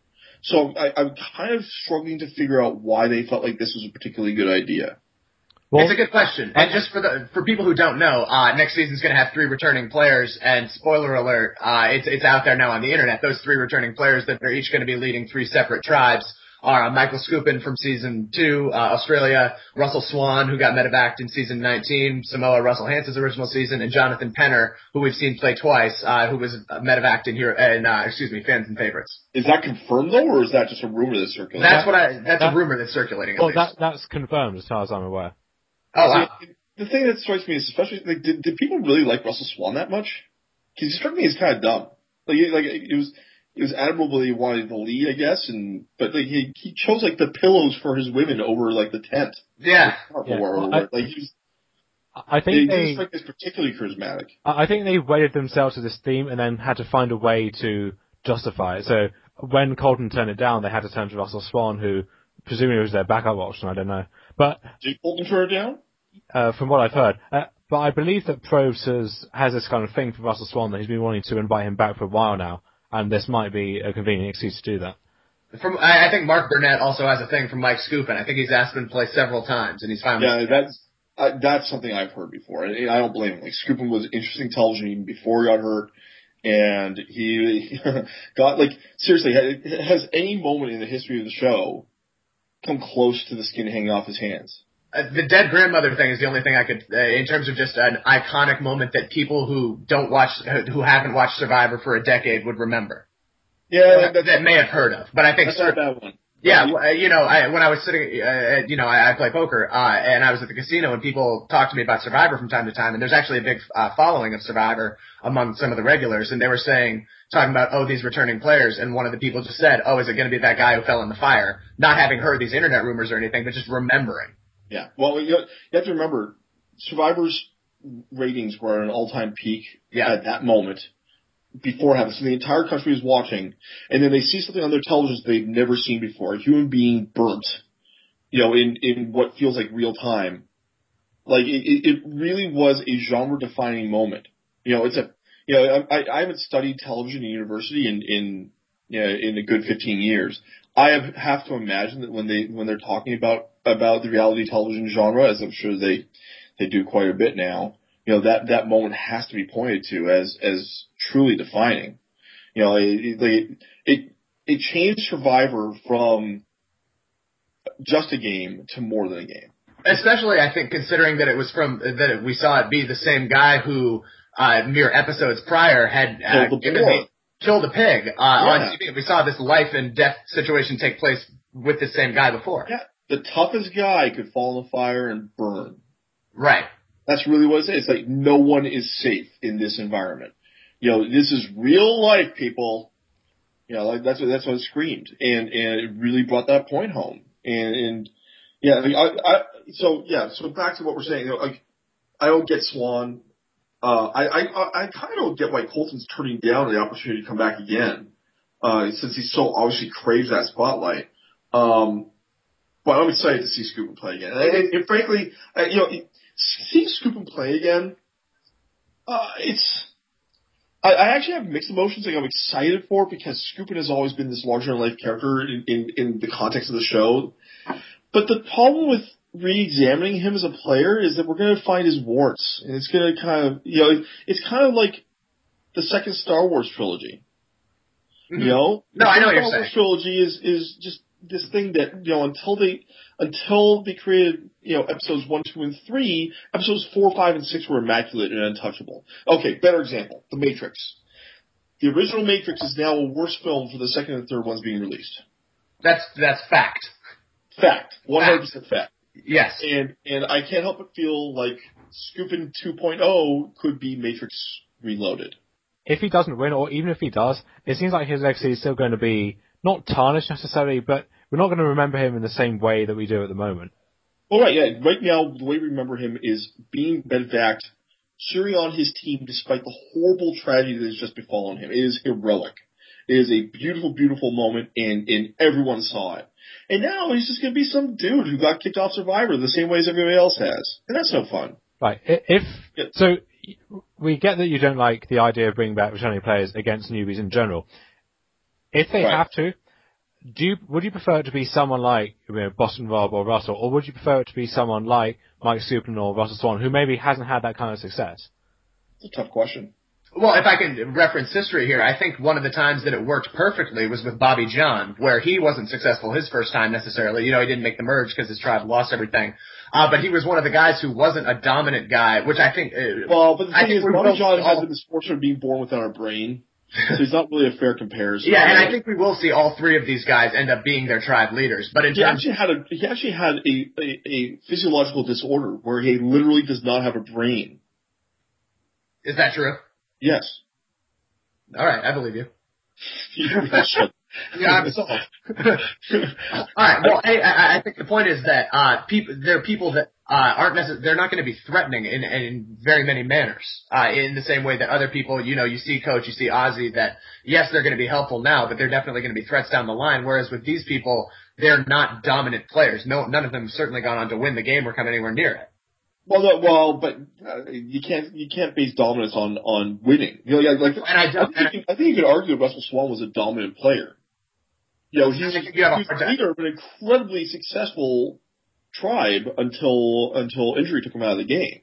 So I, I'm kind of struggling to figure out why they felt like this was a particularly good idea. Well, it's a good question. And just for the for people who don't know, uh, next season's going to have three returning players. And spoiler alert, uh, it's it's out there now on the internet. Those three returning players that are each going to be leading three separate tribes are Michael Skupin from season two, uh, Australia, Russell Swan, who got medevaced in season nineteen, Samoa Russell Hansen's original season, and Jonathan Penner, who we've seen play twice, uh, who was medevaced in here, and uh, excuse me, Fans and Favorites. Is that confirmed though, or is that just a rumor that's circulating? That's what I. That's that, a rumor that's circulating. At well, least. that that's confirmed as far as I'm aware. Oh, wow. See, the thing that strikes me is especially, like, did, did people really like Russell Swan that much? Because he struck me as kind of dumb. Like, like it was, it was admirable that he wanted to lead, I guess, and but like he he chose like the pillows for his women over like the tent. Yeah. Or, yeah. or, Well, or, I, like he was, I think he they didn't strike me as particularly charismatic. I think they wedded themselves to this theme and then had to find a way to justify it. So when Colton turned it down, they had to turn to Russell Swan, who presumably was their backup option. I don't know, but did Colton turn it down? Uh, from what I've heard. Uh, but I believe that Probst has, has this kind of thing for Russell Swan that he's been wanting to invite him back for a while now, and this might be a convenient excuse to do that. From I, I think Mark Burnett also has a thing from Mike Skupin. I think he's asked him to play several times, and he's finally... Yeah, that's, uh, that's something I've heard before, and I don't blame him. Like, Skupin was interesting television even before he got hurt, and he got, like, seriously, has any moment in the history of the show come close to the skin hanging off his hands? Uh, the dead grandmother thing is the only thing I could, uh, in terms of just an iconic moment that people who don't watch, who haven't watched Survivor for a decade would remember. Yeah, that, that may have heard of, but I think that's not that one. Yeah, uh, you know, I, when I was sitting, uh, you know, I, I play poker, uh, and I was at the casino, and people talked to me about Survivor from time to time, and there's actually a big uh, following of Survivor among some of the regulars, and they were saying, talking about, oh, these returning players, and one of the people just said, oh, is it going to be that guy who fell in the fire? Not having heard these internet rumors or anything, but just remembering. Yeah, well, you have to remember, Survivor's ratings were at an all-time peak yeah. at that moment before happening. So the entire country is watching, and then they see something on their televisions they've never seen before, a human being burnt, you know, in, in what feels like real time. Like, it, it really was a genre-defining moment. You know, it's a, you know, I, I haven't studied television in university in, in, you know, in a good fifteen years. I have, have to imagine that when they, when they're talking about, about the reality television genre, as I'm sure they, they do quite a bit now, you know, that, that moment has to be pointed to as, as truly defining. You know, it, it, it, it changed Survivor from just a game to more than a game. Especially, I think, considering that it was from, that it, we saw it be the same guy who, uh, mere episodes prior had, uh, Killed the given boar. the, killed a pig, uh, yeah. on T V. We saw this life and death situation take place with the same guy before. Yeah. The toughest guy could fall in the fire and burn. Right. That's really what it is. It's like no one is safe in this environment. You know, this is real life, people. You know, like that's what that's what it screamed, and and it really brought that point home. And and yeah, I mean, I, I so yeah, so back to what we're saying. You know, like I don't get Swan. Uh, I I I kind of don't get why Colton's turning down the opportunity to come back again, uh, since he so obviously craves that spotlight. Um, but I'm excited to see Skupin play again. And, and, and frankly, uh, you know, seeing Skupin play again, uh, it's. I, I actually have mixed emotions. Like I'm excited for it because Skupin has always been this larger than life character in, in, in the context of the show. But the problem with re-examining him as a player is that we're going to find his warts, and it's going to kind of, you know, it's kind of like the second Star Wars trilogy. Mm-hmm. You know, no, the I know what Star you're Wars saying. trilogy is is just this thing that, you know, until they, until they created, you know, episodes one, two, and three, episodes four, five, and six were immaculate and untouchable. Okay, better example, The Matrix. The original Matrix is now a worse film for the second and third ones being released. That's, that's fact. Fact. one hundred percent fact. Yes. And, and I can't help but feel like Scoopin' two point oh could be Matrix Reloaded. If he doesn't win, or even if he does, it seems like his legacy is still going to be not tarnished necessarily, but we're not going to remember him in the same way that we do at the moment. Well, right, yeah. Right now, the way we remember him is being bedvacked, cheering on his team despite the horrible tragedy that has just befallen him. It is heroic. It is a beautiful, beautiful moment, and, and everyone saw it. And now he's just going to be some dude who got kicked off Survivor the same way as everybody else has. And that's no fun. Right. If Yeah. So we get that you don't like the idea of bringing back returning players against newbies in general. If they Right. have to, do you, would you prefer it to be someone like, you know, Boston Rob or Russell, or would you prefer it to be someone like Mike Supin or Russell Swan, who maybe hasn't had that kind of success? It's a tough question. Well, if I can reference history here, I think one of the times that it worked perfectly was with Bobby John, where he wasn't successful his first time necessarily. You know, he didn't make the merge because his tribe lost everything. Uh, but he was one of the guys who wasn't a dominant guy, which I think... Uh, Well, but the I thing think is, we Bobby will John see has all- the misfortune of being born without a brain, so he's not really a fair comparison. Yeah, and I think we will see all three of these guys end up being their tribe leaders. But in He terms... actually had a he actually had a, a, a physiological disorder where he literally does not have a brain. Is that true? Yes. All right, I believe you. Yeah, I'm sold. All right. Well, I, I I think the point is that uh, people there are people that uh, aren't necessarily they're not going to be threatening in in very many manners. Uh, in the same way that other people, you know, you see Coach, you see Ozzy, that yes, they're going to be helpful now, but they're definitely going to be threats down the line. Whereas with these people, they're not dominant players. No, none of them have certainly gone on to win the game or come anywhere near it. Well, no, well, but uh, you can't you can't base dominance on on winning. You know, yeah, like And I I don't. think, you can, I think you could argue that Russell Swan was a dominant player. You know, he was, I think you have a he was hard the time. leader of an incredibly successful tribe until until injury took him out of the game.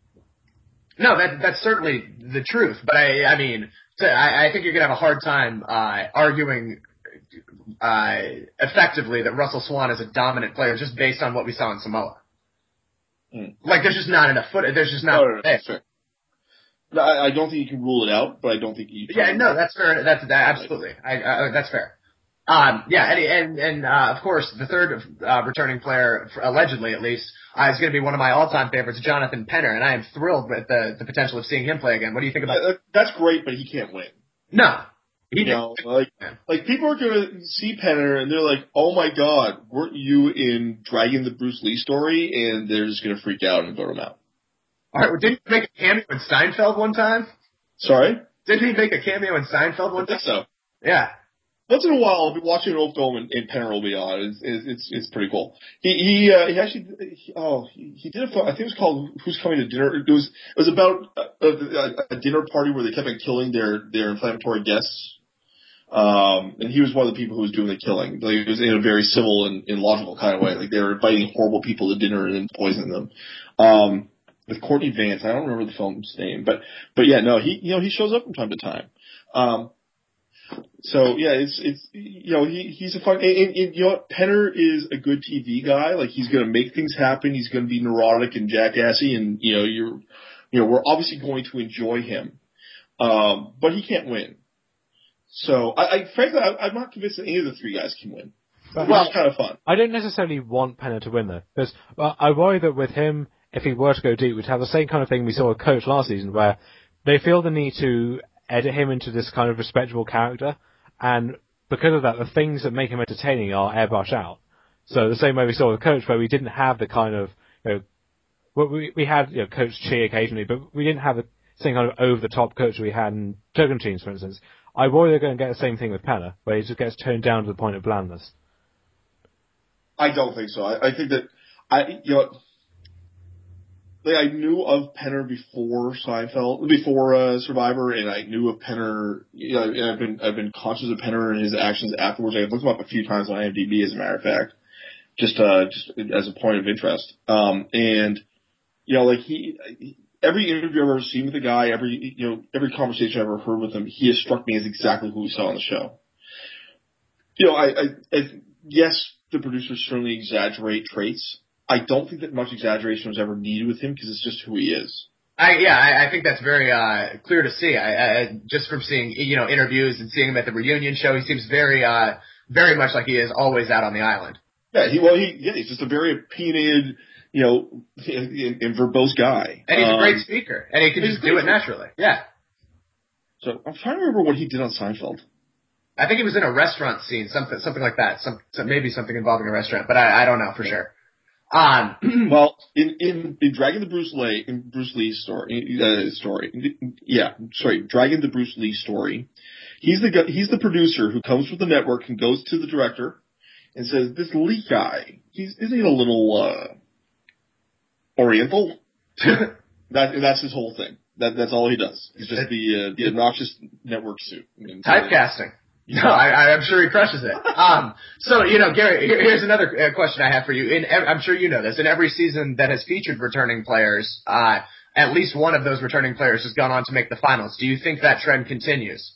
No, that that's certainly the truth. But I, I mean, to, I, I think you're gonna have a hard time uh, arguing uh, effectively that Russell Swan is a dominant player just based on what we saw in Samoa. Mm. Like, there's just not enough footage. There's just not. No, no, no, that's fair. No, I, I don't think you can rule it out, but I don't think you. Yeah, no, that's fair. That's that, absolutely. I, uh, that's fair. Um, yeah, and and, and uh, of course, the third uh, returning player, allegedly at least, uh, is going to be one of my all-time favorites, Jonathan Penner, and I am thrilled with the the potential of seeing him play again. What do you think about? Yeah, that, that's great, but he can't win. No, he You didn't. know, like like people are gonna see Penner and they're like, "Oh my God, weren't you in Dragon the Bruce Lee story?" And they're just gonna freak out and vote him out. All right, well, didn't he make a cameo in Seinfeld one time? Sorry, Didn't he make a cameo in Seinfeld one I time? think so. Yeah. Once in a while, I'll be watching an old film and, and Penner will be on. It's it's it's, it's pretty cool. He he uh, he actually he, oh he, he did a film, I think it was called Who's Coming to Dinner. It was it was about a, a, a dinner party where they kept on killing their their inflammatory guests. Um, and he was one of the people who was doing the killing. Like, it was in a very civil and, and logical kind of way. Like they were inviting horrible people to dinner and then poisoning them. Um, with Courtney Vance, I don't remember the film's name, but but yeah, no, he you know he shows up from time to time. Um, So yeah, it's it's you know he he's a fun and, and, and you know what, Penner is a good T V guy. Like he's going to make things happen. He's going to be neurotic and jackassy, and you know you're you know we're obviously going to enjoy him, um, but he can't win. So I, I frankly I, I'm not convinced that any of the three guys can win. But Which is kind of fun. I don't necessarily want Penner to win though, because well, I worry that with him, if he were to go deep, we'd have the same kind of thing we saw with Coach last season, where they feel the need to edit him into this kind of respectable character, and because of that, the things that make him entertaining are airbrushed out. So the same way we saw with Coach, where we didn't have the kind of, you know, well, we we had you know, Coach Chi occasionally, but we didn't have the same kind of over-the-top coach we had in Tocantins, for instance. I worry they're going to get the same thing with Penner, where he just gets toned down to the point of blandness. I don't think so. I, I think that I you know like I knew of Penner before Seinfeld, before uh, Survivor, and I knew of Penner. You know, and I've been I've been conscious of Penner and his actions afterwards. I've looked him up a few times on IMDb, as a matter of fact, just uh just as a point of interest. Um, and you know, like he, he every interview I've ever seen with the guy, every you know every conversation I've ever heard with him, he has struck me as exactly who we saw on the show. You know, I, I, I yes, the producers certainly exaggerate traits. I don't think that much exaggeration was ever needed with him because it's just who he is. I, yeah, I, I think that's very uh, clear to see. I, I, just from seeing, you know, interviews and seeing him at the reunion show, he seems very, uh, very much like he is always out on the island. Yeah, he well, he yeah, he's just a very opinionated, you know, and, and verbose guy. And he's um, a great speaker, and he can just do it naturally. Yeah. So I'm trying to remember what he did on Seinfeld. I think he was in a restaurant scene, something, something like that. Some, some maybe something involving a restaurant, but I, I don't know for sure. Um, well, in, in, in Dragon the Bruce Lee, in Bruce Lee's story, uh, story, yeah, sorry, Dragon the Bruce Lee story, he's the guy, he's the producer who comes with the network and goes to the director and says, this Lee guy, he's, isn't he a little, uh, Oriental? that, that's his whole thing. That, that's all he does. He's just the, uh, the obnoxious network suit. I mean, typecasting. No, I, I'm sure he crushes it. Um, so, you know, Gary, here, here's another uh, question I have for you. In, I'm sure you know this. In every season that has featured returning players, uh, at least one of those returning players has gone on to make the finals. Do you think that trend continues?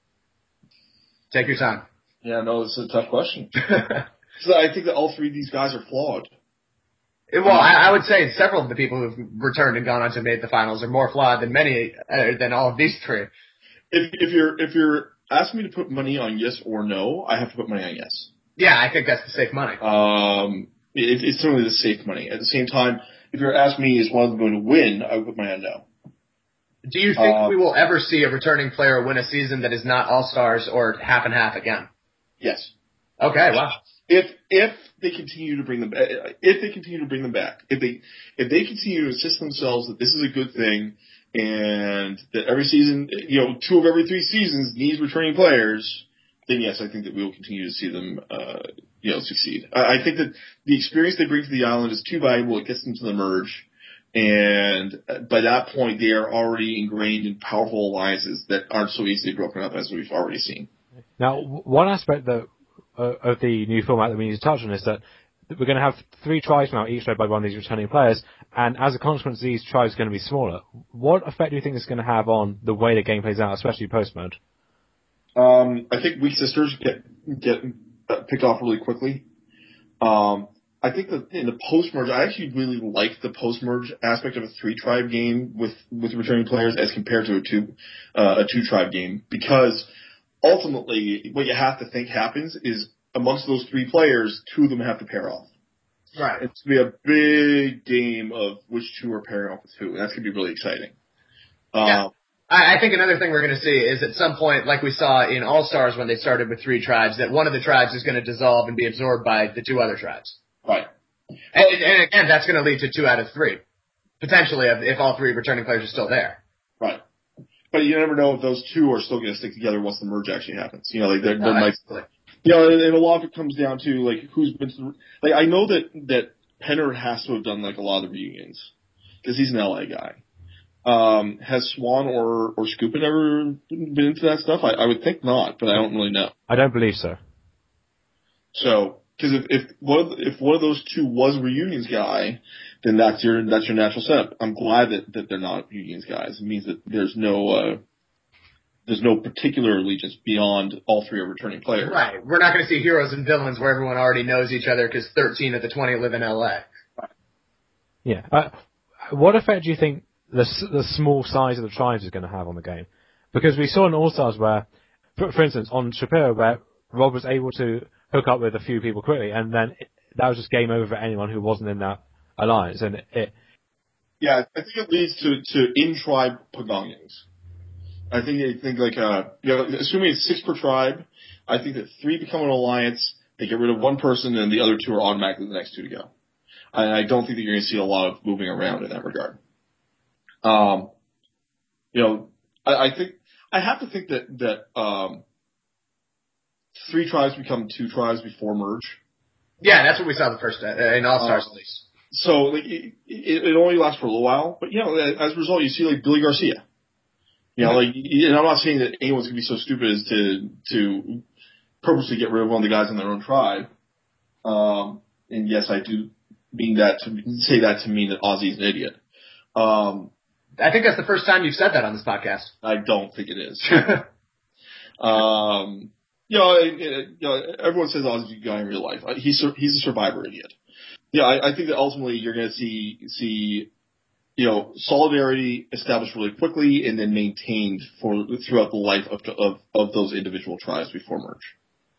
Take your time. Yeah, no, this is a tough question. So I think that all three of these guys are flawed. Well, I, I would say several of the people who've returned and gone on to make the finals are more flawed than many, uh, than all of these three. If, if you're, if you're, ask me to put money on yes or no, I have to put money on yes. Yeah, I think that's the safe money. Um, it, it's certainly the safe money. At the same time, if you're asking me is one of them going to win, I would put money on no. Do you think um, we will ever see a returning player win a season that is not All-Stars or half and half again? Yes. Okay, wow. If if they continue to bring them, if they continue to bring them back, if they if they continue to insist themselves that this is a good thing, and that every season, you know, two of every three seasons needs returning players, then yes, I think that we will continue to see them, uh, you know, succeed. I, I think that the experience they bring to the island is too valuable. It gets them to the merge, and by that point, they are already ingrained in powerful alliances that aren't so easily broken up as we've already seen. Now, one aspect that uh, of the new format that we need to touch on is that we're going to have three tribes now, each led by one of these returning players, and as a consequence, these tribes are going to be smaller. What effect do you think this is going to have on the way the game plays out, especially post-mode? Um, I think weak sisters get get picked off really quickly. Um, I think that in the post-merge, I actually really like the post-merge aspect of a three-tribe game with, with returning players as compared to a two uh, a two-tribe game, because ultimately, what you have to think happens is amongst those three players, two of them have to pair off. Right. It's going to be a big game of which two are pairing off with who, and that's going to be really exciting. Yeah. Um, I, I think another thing we're going to see is at some point, like we saw in All-Stars when they started with three tribes, that one of the tribes is going to dissolve and be absorbed by the two other tribes. right. And, and again, that's going to lead to two out of three, potentially, if, if all three returning players are still there. Right. But you never know if those two are still going to stick together once the merge actually happens. You know, like there, No, there might, you know, and, and a lot of it comes down to like who's been, to the, like I know that that Penner has to have done like a lot of the reunions because he's an L A guy. Um, has Swan or or Scoopin ever been into that stuff? I, I would think not, but I don't really know. I don't believe so. So, because if if one of the, if one of those two was a reunions guy, then that's your that's your natural setup. I'm glad that, that they're not reunions guys. It means that there's no uh, there's no particular allegiance beyond all three are returning players. Right. We're not going to see heroes and villains where everyone already knows each other because thirteen of the twenty live in L A. Yeah. Uh, what effect do you think the the small size of the tribes is going to have on the game? Because we saw in All Stars where, for, for instance, on Shapiro, where Rob was able to hook up with a few people quickly, and then it, that was just game over for anyone who wasn't in that alliance. And it, it yeah, I think it leads to to in-tribe pagongings. I think they think like uh, you know, assuming it's six per tribe, I think that three become an alliance. They get rid of one person, and the other two are automatically the next two to go. And I don't think that you're going to see a lot of moving around in that regard. Um, you know, I, I think I have to think that that um, three tribes become two tribes before merge. Yeah, that's what we saw the first uh, in All Stars uh, at least. So like it, it, it only lasts for a little while, but you know, as a result, you see like Billy Garcia. You know, like, and I'm not saying that anyone's gonna be so stupid as to to purposely get rid of one of the guys in their own tribe. Um, and yes, I do mean that to say that to mean that Ozzy's an idiot. Um, I think that's the first time you've said that on this podcast. I don't think it is. um, You know, you know, everyone says Ozzy's a good guy in real life. He's he's a survivor idiot. Yeah, I, I think that ultimately you're going to see see you know solidarity established really quickly and then maintained for throughout the life of of of those individual tribes before merge.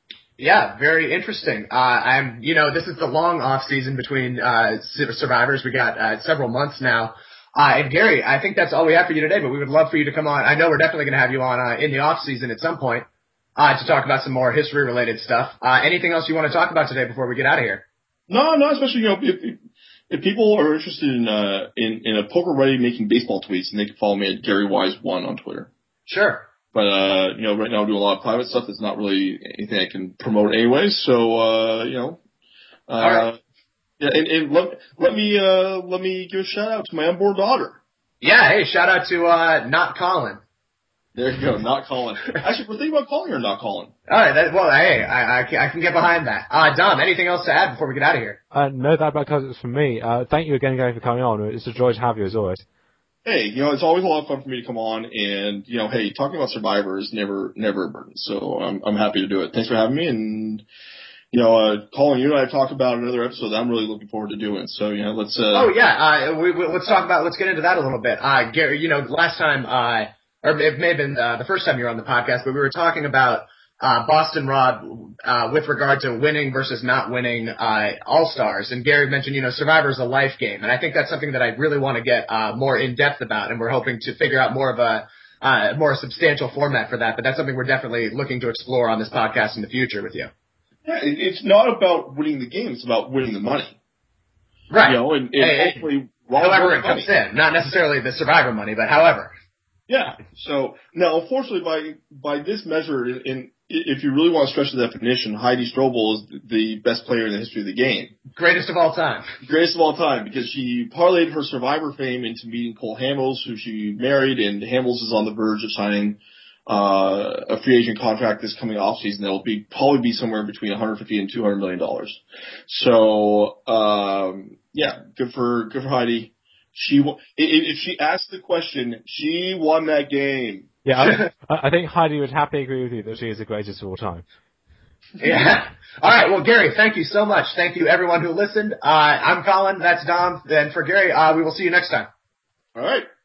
Yeah, very interesting. Uh, I'm, you know, this is the long off season between uh, survivors. We got uh, several months now. Uh, and Gary, I think that's all we have for you today. But we would love for you to come on. I know we're definitely going to have you on uh, in the off season at some point uh, to talk about some more history related stuff. Uh, anything else you want to talk about today before we get out of here? No, no, especially, you know, if, if people are interested in, uh, in, in a poker ready making baseball tweets, and they can follow me at Gary Wise one on Twitter. Sure. But, uh, you know, right now I'm doing a lot of private stuff that's not really anything I can promote anyway, so, uh, you know, uh, all right. Yeah, and, and let, let me, uh, let me give a shout out to my unborn daughter. Yeah, hey, shout out to, uh, Not Colin. There you go, Not Colin. Actually, we're thinking about calling her Not Colin. Alright, that, well, hey, I, I, can, I can get behind that. Uh, Dom, anything else to add before we get out of here? Uh, no, that about covers it for me. Uh, thank you again, Gary, for coming on. It's a joy to have you as always. Hey, you know, it's always a lot of fun for me to come on, and, you know, hey, talking about Survivor is never, never a burden, so I'm, I'm happy to do it. Thanks for having me, and, you know, uh, Colin, you and I have talked about another episode that I'm really looking forward to doing, so, you know, let's, uh. Oh, yeah, uh, we, we, let's talk about, let's get into that a little bit. Uh, Gary, you know, last time, uh, or it may have been, uh, the first time you were on the podcast, but we were talking about, uh, Boston Rob, uh, with regard to winning versus not winning, uh, All-Stars. And Gary mentioned, you know, Survivor is a life game. And I think that's something that I really want to get, uh, more in-depth about. And we're hoping to figure out more of a, uh, more substantial format for that. But that's something we're definitely looking to explore on this podcast in the future with you. Yeah, it's not about winning the game, it's about winning the money. Right. You know, and, and hey, hopefully, however it comes in. Not necessarily the Survivor money, but however. Yeah. So now, unfortunately, by by this measure, in, in if you really want to stretch the definition, Heidi Strobel is the best player in the history of the game. Greatest of all time. Greatest of all time, because she parlayed her Survivor fame into meeting Cole Hamels, who she married, and Hamels is on the verge of signing uh a free agent contract this coming off season that will be probably be somewhere between one hundred fifty and two hundred million dollars. So um yeah, good for good for Heidi. She if she asked the question, she won that game. Yeah, I, I think Heidi would happily agree with you that she is the greatest of all time. Yeah. All right. Well, Gary, thank you so much. Thank you, everyone who listened. Uh, I'm Colin. That's Dom. And for Gary, uh, we will see you next time. All right.